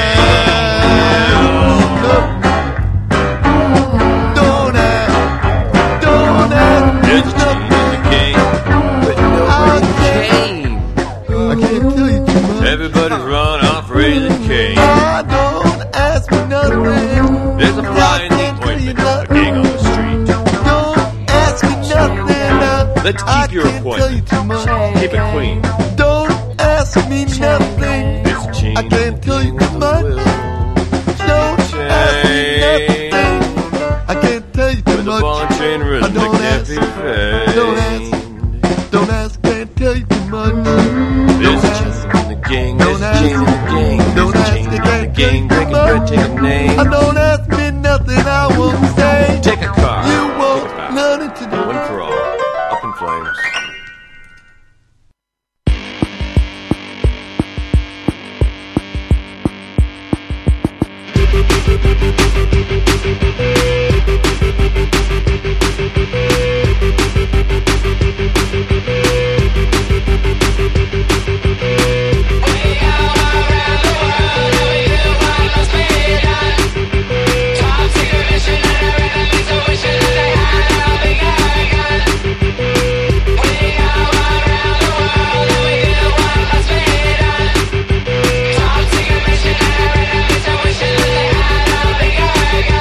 Don't ask. Don't ask. There's a chain in the gang. But nobody came. I can't tell you too much. Everybody's run off raising cane. I don't ask me nothing. There's a fly in the ointment. A gang on the street. Don't ask me nothing. Let's I keep your can't tell you appointment. too much. Keep it clean. Don't ask me nothing. There's a chain I can't tell you too much. Don't ask me nothing. I can't tell you too With a ball much. and chain rhythmic don't ask. happy face. Don't ask. Don't ask. Can't tell you too much. There's a chain in the gang. There's a chain in the gang. There's Don't a ask. chain in I the can't tell gang. you Breaking too bread, much. take a name. I don't ask me nothing. I won't say. Take a car. You won't Take a bow. learn it to do. One for all. Up in flames. Top secret mission, and I read a mission, wishing that they had a bigger gun.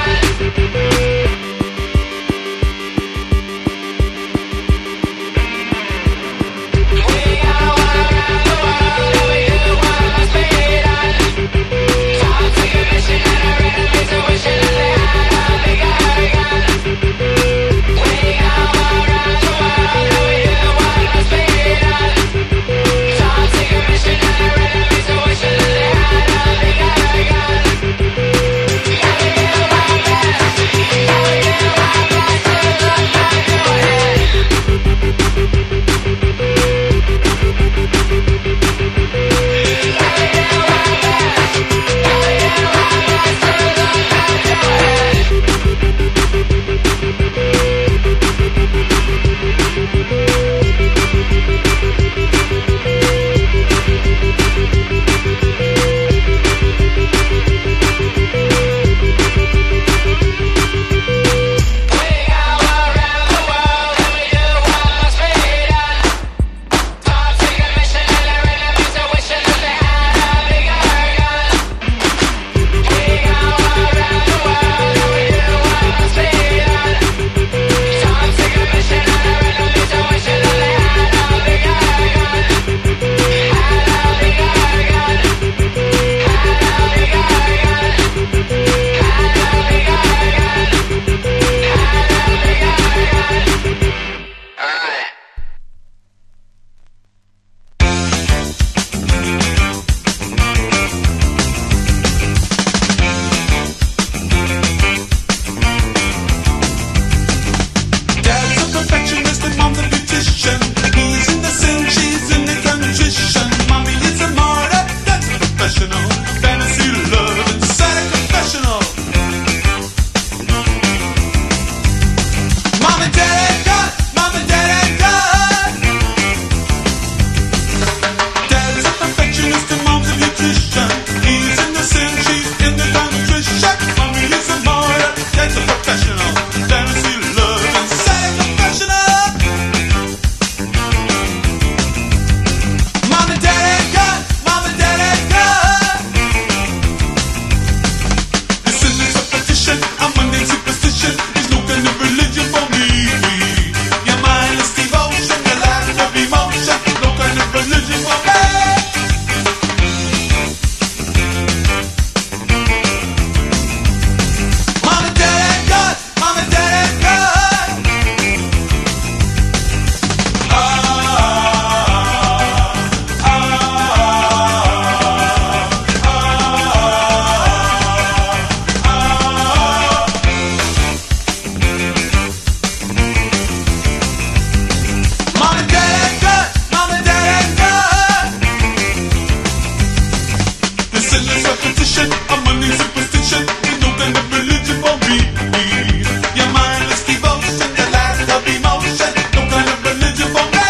jealous opposition, I'm willing superstition. Ain't no kind of religion for me. Your mindless devotion, the last of emotion. No kind of religion for me.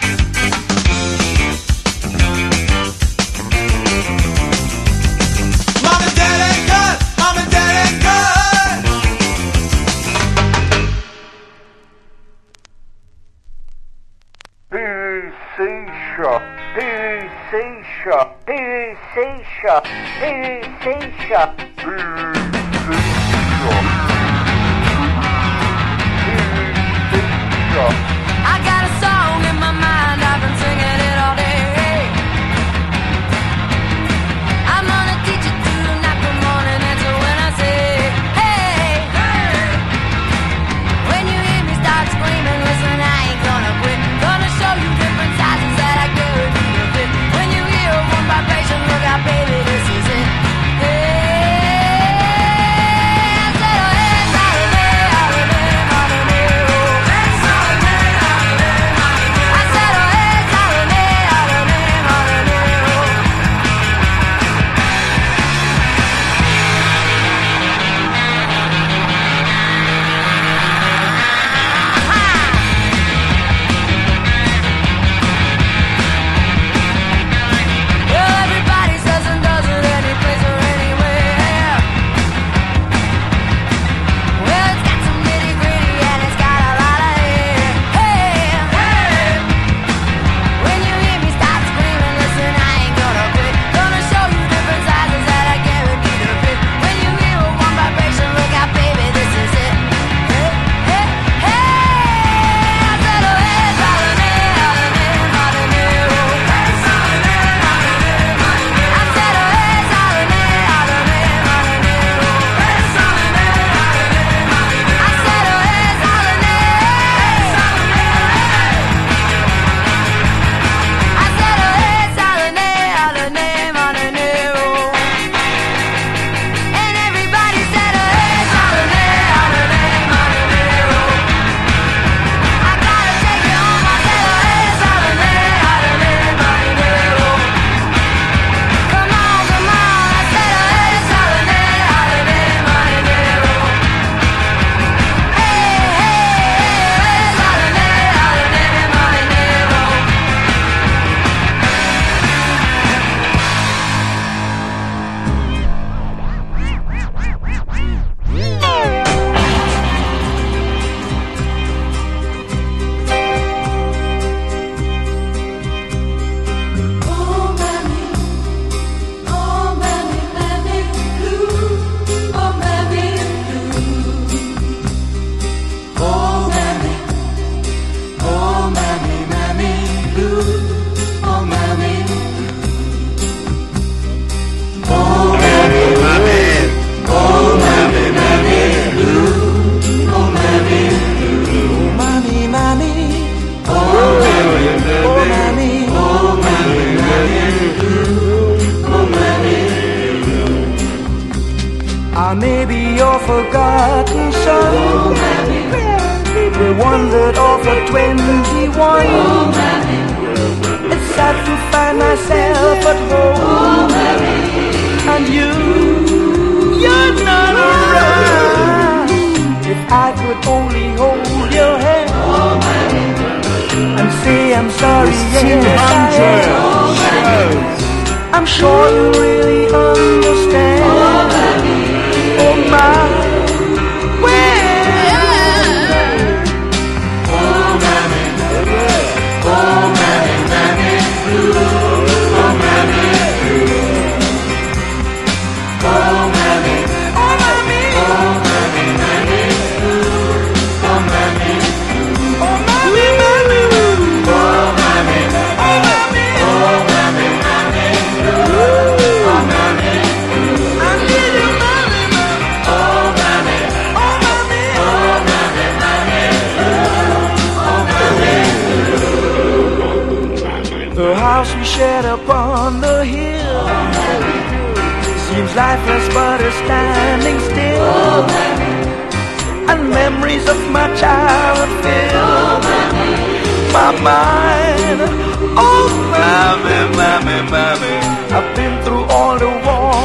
Mom and Dad ain't good. Mom and Dad ain't good. P V C shop. P V C shop. P V C shop. P V C shop. P V C shop. I got a song in my mind, I've been singing it all day. I'm gonna teach it through the night from morning until when I say, hey, hey. When you hear me start screaming, listen, I ain't gonna quit. Gonna show you different sizes that I guarantee to fit. When you hear one vibration, look out, baby, this is it. Hey. I may be your forgotten son, oh, the one that offered twenty-one. Oh, it's sad to find myself at home, oh, and you, you're not around. If I could only hold your hand, oh, and say I'm sorry, yes I am. I'm sure you really understand. Oh, oh my, well, oh mammy, oh mammy, mammy blue, oh mammy blue, oh mammy, oh mammy, oh mammy, mammy blue, oh mammy blue, oh mammy, mammy blue, oh mammy, oh mammy, oh mammy, mammy blue, oh mammy blue, I need you, mammy, oh mammy, oh mammy, oh mammy, mammy blue, oh mammy blue. the house we shared upon the hill seems lifeless but is standing still, and memories of my childhood fill my mind. Oh, mammy, mammy, mammy, I've been through all the wars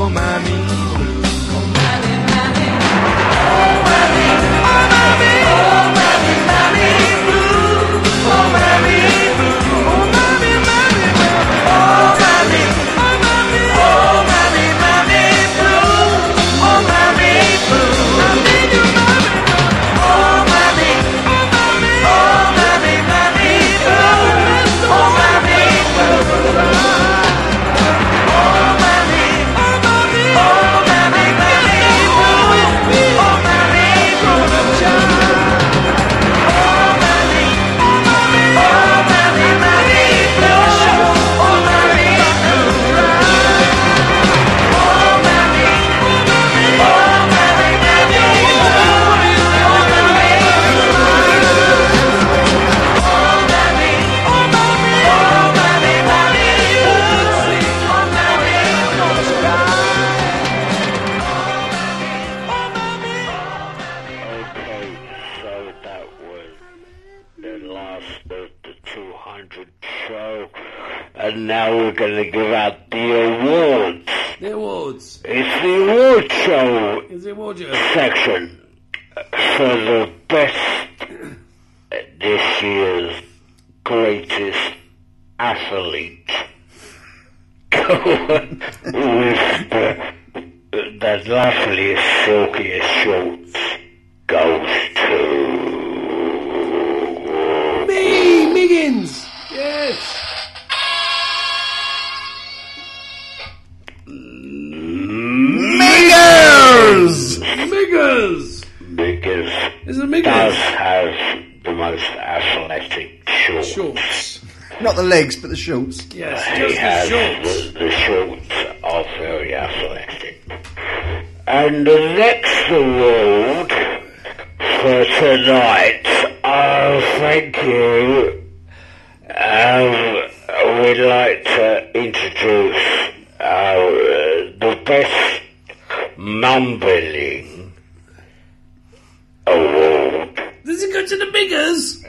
mammy blue. And now we're going to give out the awards. The awards. It's the award show Is it award show? section for the best this year's greatest athlete. With the, the loveliest, silkiest shorts goes to me, Miggins. Yes. Miggers! Miggers! Miggers Is it Miggers? does have the most athletic shorts. Shorts. Not the legs, but the shorts. Yes, He just the has shorts. The, the shorts are very athletic. And the next award for tonight, oh, thank you. Um, we'd like to introduce uh, the best mumbling award. Does it go to the Miggers?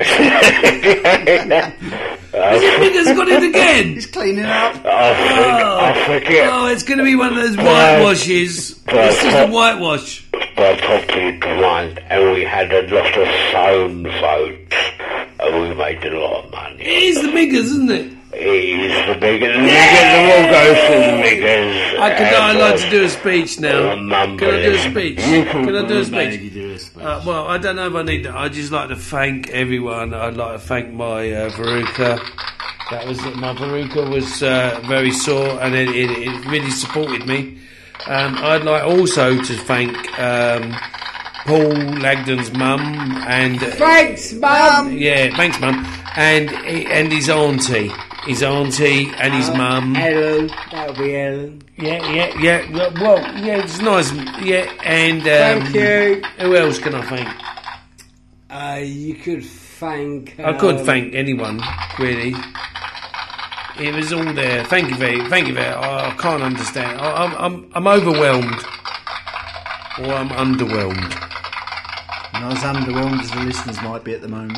Uh, Has the Miggers got it again? He's cleaning up. I think, Oh, I forget. oh, it's going to be one of those whitewashes. This is a whitewash. By popular demand, and we had a lot of phone votes, and we made a lot of money. It is the Miggers, isn't it? It is the Miggers. The Miggers all go for the Miggers. I could. I'd and, like uh, to do a speech now. uh, mumbling. Can I do a speech? You can Can I do a maybe speech? do a speech. Uh, well, I don't know if I need to. I'd just like to thank everyone. I'd like to thank my uh, Veruca. That was my Veruca was uh, very sore, and it, it, it really supported me. Um, I'd like also to thank um, Paul Lagden's mum and uh, Thanks, Mum. yeah, thanks, mum, and and his auntie, his auntie and his mum. Ellen, that'll be Ellen. Yeah, yeah, yeah. Well, well, yeah, it's nice. Yeah, and um, Thank you. Who else can I thank? Uh, you could thank. I could um, thank anyone, really. It was all there. Thank you very, thank you very. I, I can't understand. I, I'm, I'm, I'm overwhelmed, or I'm underwhelmed. Not as underwhelmed as the listeners might be at the moment.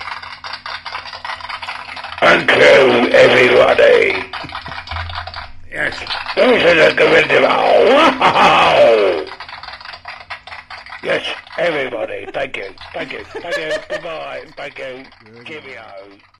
Thank you, everybody. Yes, those are the good. Wow! Yes, everybody. Thank you. Thank you. Thank you. Goodbye. Thank you. Cheerio.